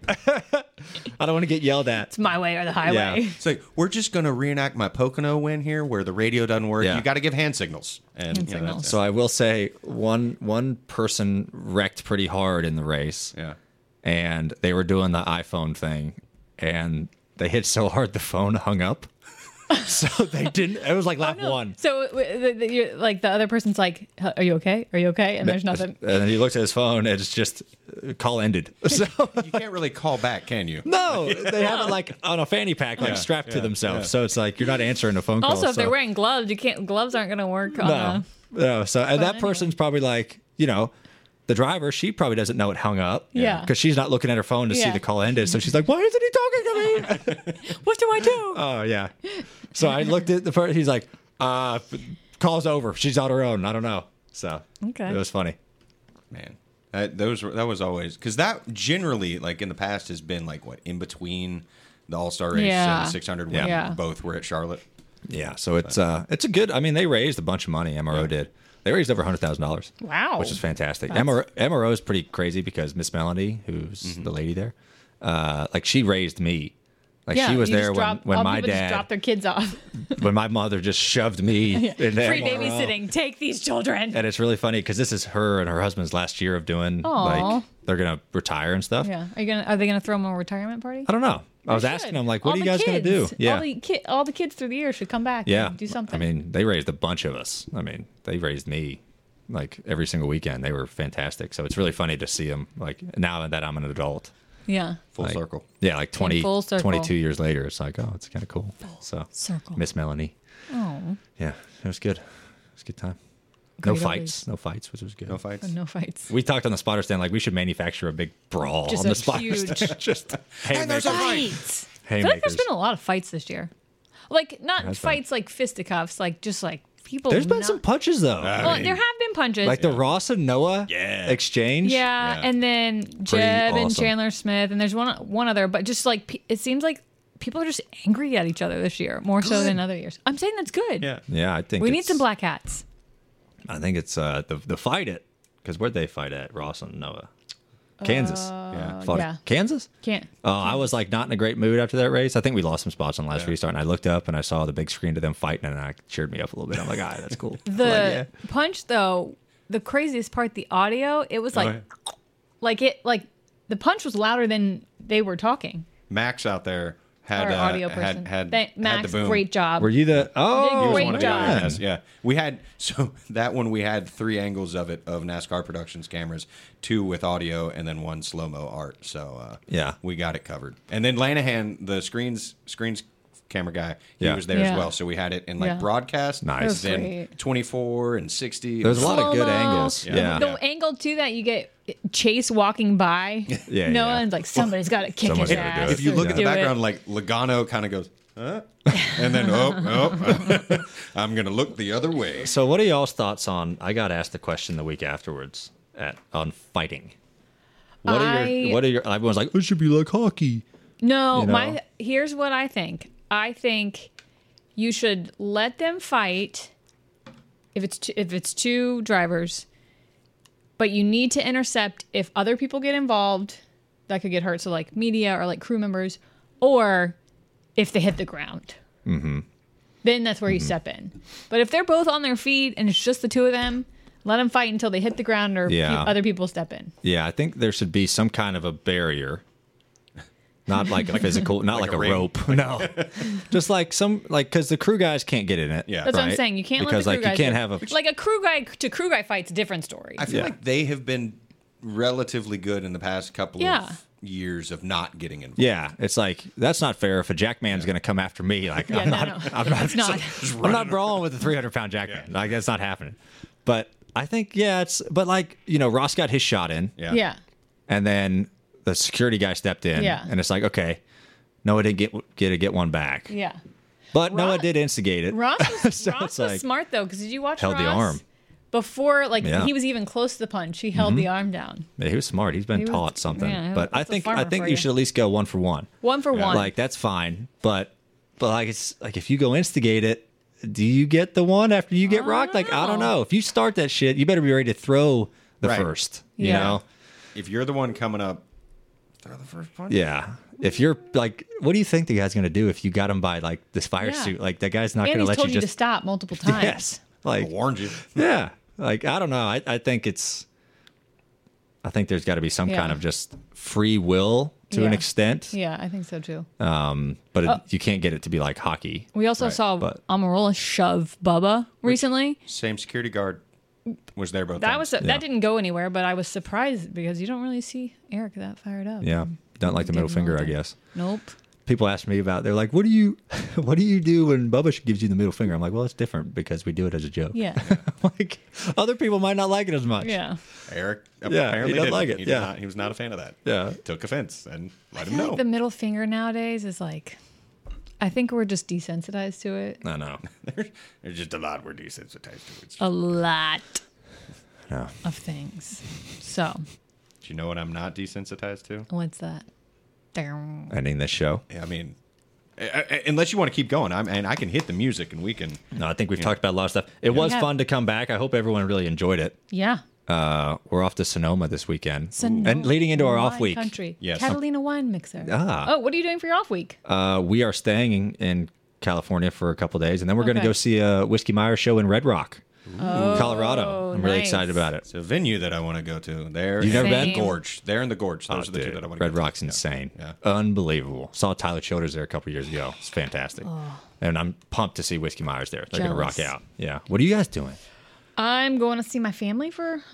I don't want to get yelled at. It's my way or the highway. Yeah. It's like, we're just going to reenact my Pocono win here where the radio doesn't work. Yeah. You got to give hand signals. And Hand you know, signals. So I will say one person wrecked pretty hard in the race. yeah. And they were doing the iPhone thing, and they hit so hard the phone hung up. So they didn't. It was like lap one. So you're, like the other person's like, "Are you okay? Are you okay?" And there's nothing. And then he looked at his phone, and it's just call ended. So You can't really call back, can you? no, they have it like on a fanny pack, like strapped to themselves. So it's like you're not answering a phone call. Also, if so. they're wearing gloves, gloves aren't going to work on no, no. So and that anyway. person's probably like, the driver, she probably doesn't know it hung up. Yeah. Because she's not looking at her phone to see Yeah. the call ended. So she's like, why isn't he talking to me? What do I do? Oh, yeah. So I looked at the first, he's like, call's over. She's on her own. I don't know. So Okay. it was funny. Man, that was always, because that generally, like in the past, has been like what, in between the All-Star race Yeah. and the 600 when Yeah. both were at Charlotte. Yeah. So it's a good, I mean, they raised a bunch of money. MRO did. They raised over $100,000. Wow. Which is fantastic. MRO is pretty crazy because Miss Melanie, who's the lady there, like she raised me. Like Yeah, she was you there just drop- when all my people just dad, drop their kids off. when my mother just shoved me into Free MRO. babysitting. Take these children. And it's really funny because this is her and her husband's last year of doing Aw. like they're gonna retire and stuff. Yeah. Are they gonna throw them a retirement party? I don't know. I was They asking should. them like, what All are you the guys gonna do? kids. Yeah, All the kids through the year should come back. yeah. And do something. I mean, they raised a bunch of us. I mean, they raised me like every single weekend. They were fantastic. So it's really funny to see them like now that I'm an adult. yeah. Full Like, circle. Yeah, like 20, full circle. 22 years later, it's like, oh, it's kind of cool. So circle. Miss Melanie. Oh. Yeah, it was good. It was a good time. Great No fights, which was good. No fights. No fights. We talked on the spotter stand like we should manufacture a big brawl Just on the a spotter huge- stand. Just haymakers. Fights. I feel like there's Haymakers. been a lot of fights this year. Like not Has been. fights like fisticuffs, like just like people. There's been not- some punches though. Well, there have been punches. Like the Ross and Noah exchange. yeah, Yeah. and then Jeb and awesome. Chandler Smith, and there's one other, but just like it seems like people are just angry at each other this year more so than other years. I'm saying that's good. Yeah. Yeah, I think We need it's- some black hats. I think it's the fight it because where'd they fight at? Ross and Noah, Kansas. Yeah. Fought yeah. at Kansas. Can't. Oh, I was like not in a great mood after that race. I think we lost some spots on last restart, and I looked up and I saw the big screen of them fighting, and it cheered me up a little bit. I'm like, all right, that's cool. The punch though, the craziest part, the audio, it was like, the punch was louder than they were talking. Max out there had Our audio person. had Max, the boom. great job. Were you the? He was Oh, great One of the job. other guys, yeah. We had that one we had 3 angles of it of NASCAR Productions cameras, 2 with audio and then 1 slow-mo art. So Yeah. we got it covered. And then Lanahan, the screens camera guy, he Yeah. was there Yeah. as well. So we had it in like Yeah. broadcast. Nice. That was Then great. 24 and 60. There was a lot of good Slow-mo. angles. Yeah. The angle too that you get Chase walking by. Yeah, No yeah. one's like somebody's got to kick his Someone's gotta do ass. it. If you or look at the do it. background, like Logano kind of goes, huh? And then I'm gonna look the other way. So, what are y'all's thoughts on? I got asked the question the week afterwards on fighting. What are your? Everyone's like, it should be like hockey. No, You know? here's what I think. I think you should let them fight if it's 2 drivers, but you need to intercept if other people get involved that could get hurt. So like media or like crew members, or if they hit the ground. Mm-hmm. Then that's where you step in. But if they're both on their feet and it's just the 2 of them, let them fight until they hit the ground or Yeah. other people step in. Yeah, I think there should be some kind of a barrier. Not like a physical, not like, a a ring. rope. No, just like because the crew guys can't get in it. Yeah. That's what I'm right? saying. You can't because let the crew like you guys can't do- have a like a crew guy to crew guy fight's a different story. I feel Yeah. like they have been relatively good in the past couple Yeah. of years of not getting involved. Yeah, it's like that's not fair. If a jackman's going to come after me, like I'm It's not. I'm not brawling with a 300-pound jackman. Like that's not happening. But I think but like Ross got his shot in, Yeah. and then the security guy stepped in, Yeah. and it's like okay, Noah didn't get one back, Yeah. but Noah did instigate it. Ross was, So Ross it's was like, smart though, because did you watch held Ross? the arm. Before, Yeah. he was even close to the punch. He held the arm down. Yeah, he was smart. He's been He was- taught something. yeah, but I that's a think farmer for you you. should at least go 1 for 1. 1 for 1. Like that's fine, but like it's like if you go instigate it, do you get the one after you get rocked? Like I don't know. If you start that shit, you better be ready to throw the Right. first. You Yeah. know? If you're the one coming up, throw the first punch. Yeah. If you're like, what do you think the guy's going to do if you got him by like this fire Yeah. suit? Like that guy's not and going to he's let told you you just to stop multiple times. Yes. Like I warned you. yeah. Like I don't know. I think there's got to be some Yeah. kind of just free will to an Yeah. extent. Yeah, I think so too. But you can't get it to be like hockey. We also saw but- Amarola shove Bubba recently. Same security guard was there both That times. was that didn't go anywhere, but I was surprised because you don't really see Eric that fired up. Yeah. Don't like the middle Give him finger, all I that. guess. Nope. People ask me about. They're like, "What do you do when Bubba gives you the middle finger?" I'm like, "Well, it's different because we do it as a joke." Yeah. Like other people might not like it as much. Yeah. Eric he apparently doesn't didn't. like it, He, yeah. he was not a fan of that. Yeah. Took offense and let I him feel know. like the middle finger nowadays is like, I think we're just desensitized to it. I know. There's just a lot we're desensitized to. It's A lot No. of things. So, Do you know what I'm not desensitized to? what's that? Down. Ending this show. I mean, unless you want to keep going, and I can hit the music and we can. No, I think we've talked about a lot of stuff. It was Yeah. fun to come back. I hope everyone really enjoyed it. Yeah. We're off to Sonoma this weekend, Sonoma and leading into our off Wine week. Country. Yes. Catalina Wine Mixer. Ah. Oh, what are you doing for your off week? We are staying in California for a couple days, and then we're going to Okay. go see a Whiskey Myers show in Red Rock, Colorado. I'm really nice. excited about it. It's a venue that I want to go to. There, You've never been? in the Gorge. They're in the Gorge. Those are the two Dude, that I want to Red go Rock's to. insane. Yeah. Unbelievable. Saw Tyler Childers there a couple years ago. It's fantastic. And I'm pumped to see Whiskey Myers there. They're going to rock Jealous. out. Yeah. What are you guys doing? I'm going to see my family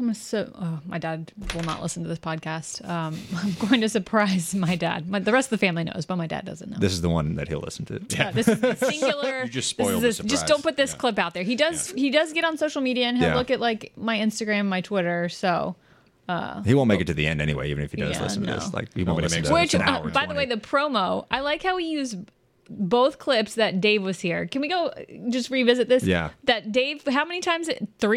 my dad will not listen to this podcast. I'm going to surprise my dad. The rest of the family knows, but my dad doesn't know. This is the one that he'll listen to. This is singular. You just spoiled this the is, Just surprise. don't put this Yeah. clip out there. He does get on social media and he'll Yeah. look at like my Instagram, my Twitter. So He won't make it to the end anyway, even if he does Yeah, listen to this. no. Like he won't Nobody listen makes to it. it. which, It's an hour by the 20. way, the promo. I like how we use both clips that Dave was here. Can we go just revisit this? Yeah. That Dave. How many times?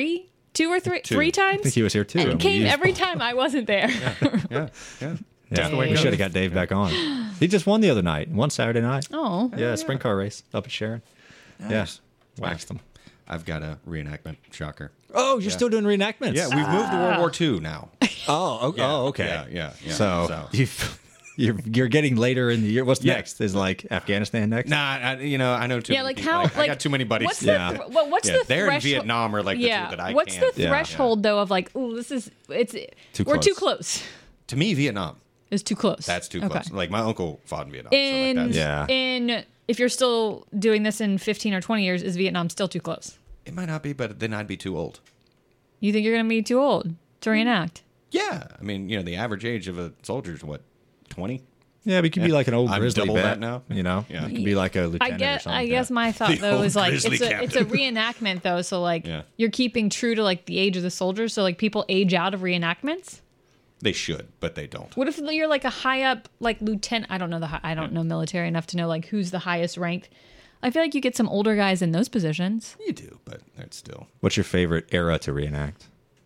2 or 3? 3 times. I think he was here too. And and we came used- every time I wasn't there. Yeah, yeah. Yeah, the way it we goes. should have got Dave back on. He just won the other night. One Saturday night. Oh. Yeah, sprint car race up at Sharon. Nice. Yeah, waxed him. I've got a reenactment. Shocker. Oh, you're still doing reenactments? Yeah, we've moved to World War II now. Oh, okay. Yeah. So, you're getting later in the year. What's Yeah. next? Is like Afghanistan next? Nah, I know too. Yeah, many like people. how? I got too many buddies. What's Yeah. the what's Yeah, the they're threshold? in Vietnam are like the two that I What's can't. the Yeah. threshold though of like, ooh, we're too close. To me, Vietnam. It's too close. That's too Okay. close. Like my uncle fought in Vietnam. In so like that's, Yeah. in if you're still doing this in 15 or 20 years, is Vietnam still too close? It might not be, but then I'd be too old. You think you're gonna be too old to reenact? Yeah, I mean, the average age of a soldier is what, 20? Yeah, but you could be like an old I'm grizzly double vet that now. You know, Yeah. you could be like a lieutenant or something. I guess my thought The though old is like grizzly it's a reenactment though, so like Yeah. you're keeping true to like the age of the soldiers, so like people age out of reenactments. They should, but they don't. What if you're like a high up like lieutenant? I don't know I don't know military enough to know like who's the highest ranked. I feel like you get some older guys in those positions. You do, but it's still. What's your favorite era to reenact?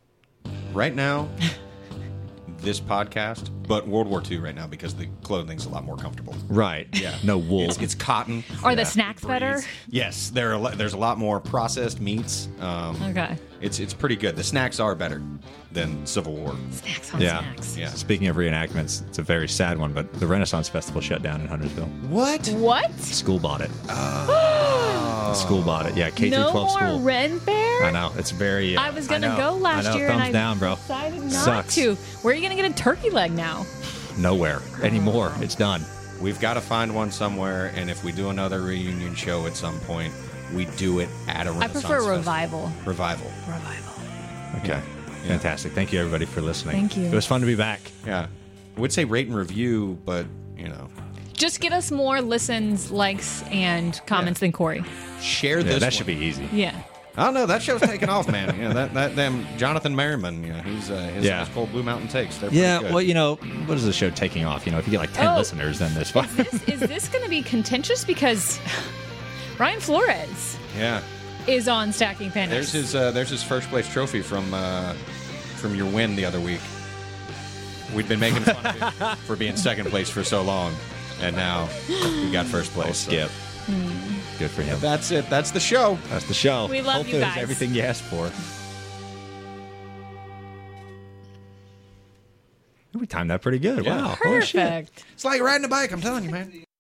Right now, this podcast, but World War II right now because the clothing's a lot more comfortable. Right. Yeah. No wool. It's cotton. Are the snacks better? Yes, there's a lot more processed meats. Okay. It's pretty good. The snacks are better than Civil War. Snacks on Yeah. snacks. Yeah. Speaking of reenactments, it's a very sad one, but the Renaissance Festival shut down in Huntersville. What? What? The school bought it. The school bought it. Yeah, K through No 12 more school. Ren Fair? I know. It's very. I was I gonna know. go last I know. year Thumbs and I down, bro. decided not Sucks. to. Where are you gonna get a turkey leg now? Nowhere anymore. It's done. We've got to find one somewhere, and if we do another reunion show at some point, we do it at a I Renaissance prefer festival. revival. Revival. Revival. Okay. Fantastic. Thank you, everybody, for listening. Thank you. It was fun to be back. Yeah. I would say rate and review, but Just get us more listens, likes, and comments than Corey. share Yeah, this. that one. should be easy. Yeah. Oh no, that show's taking off, man. That damn Jonathan Merriman. He's his Yeah. Ice Cold Blue Mountain takes. They're Yeah, pretty good. well, what is the show taking off? If you get like 10 Oh. listeners, then there's fine. Is this going to be contentious? Because Ryan Flores Yeah. is on Stacking Pandas. There's his first place trophy from your win the other week. We'd been making fun of him for being second place for so long, and now we got first place. so. Skip. Good for him. That's it. That's the show. That's the show. We love Hopefully you it was guys. everything you asked for. We timed that pretty good. Wow. Holy shit. Perfect. It's like riding a bike. I'm telling you, man.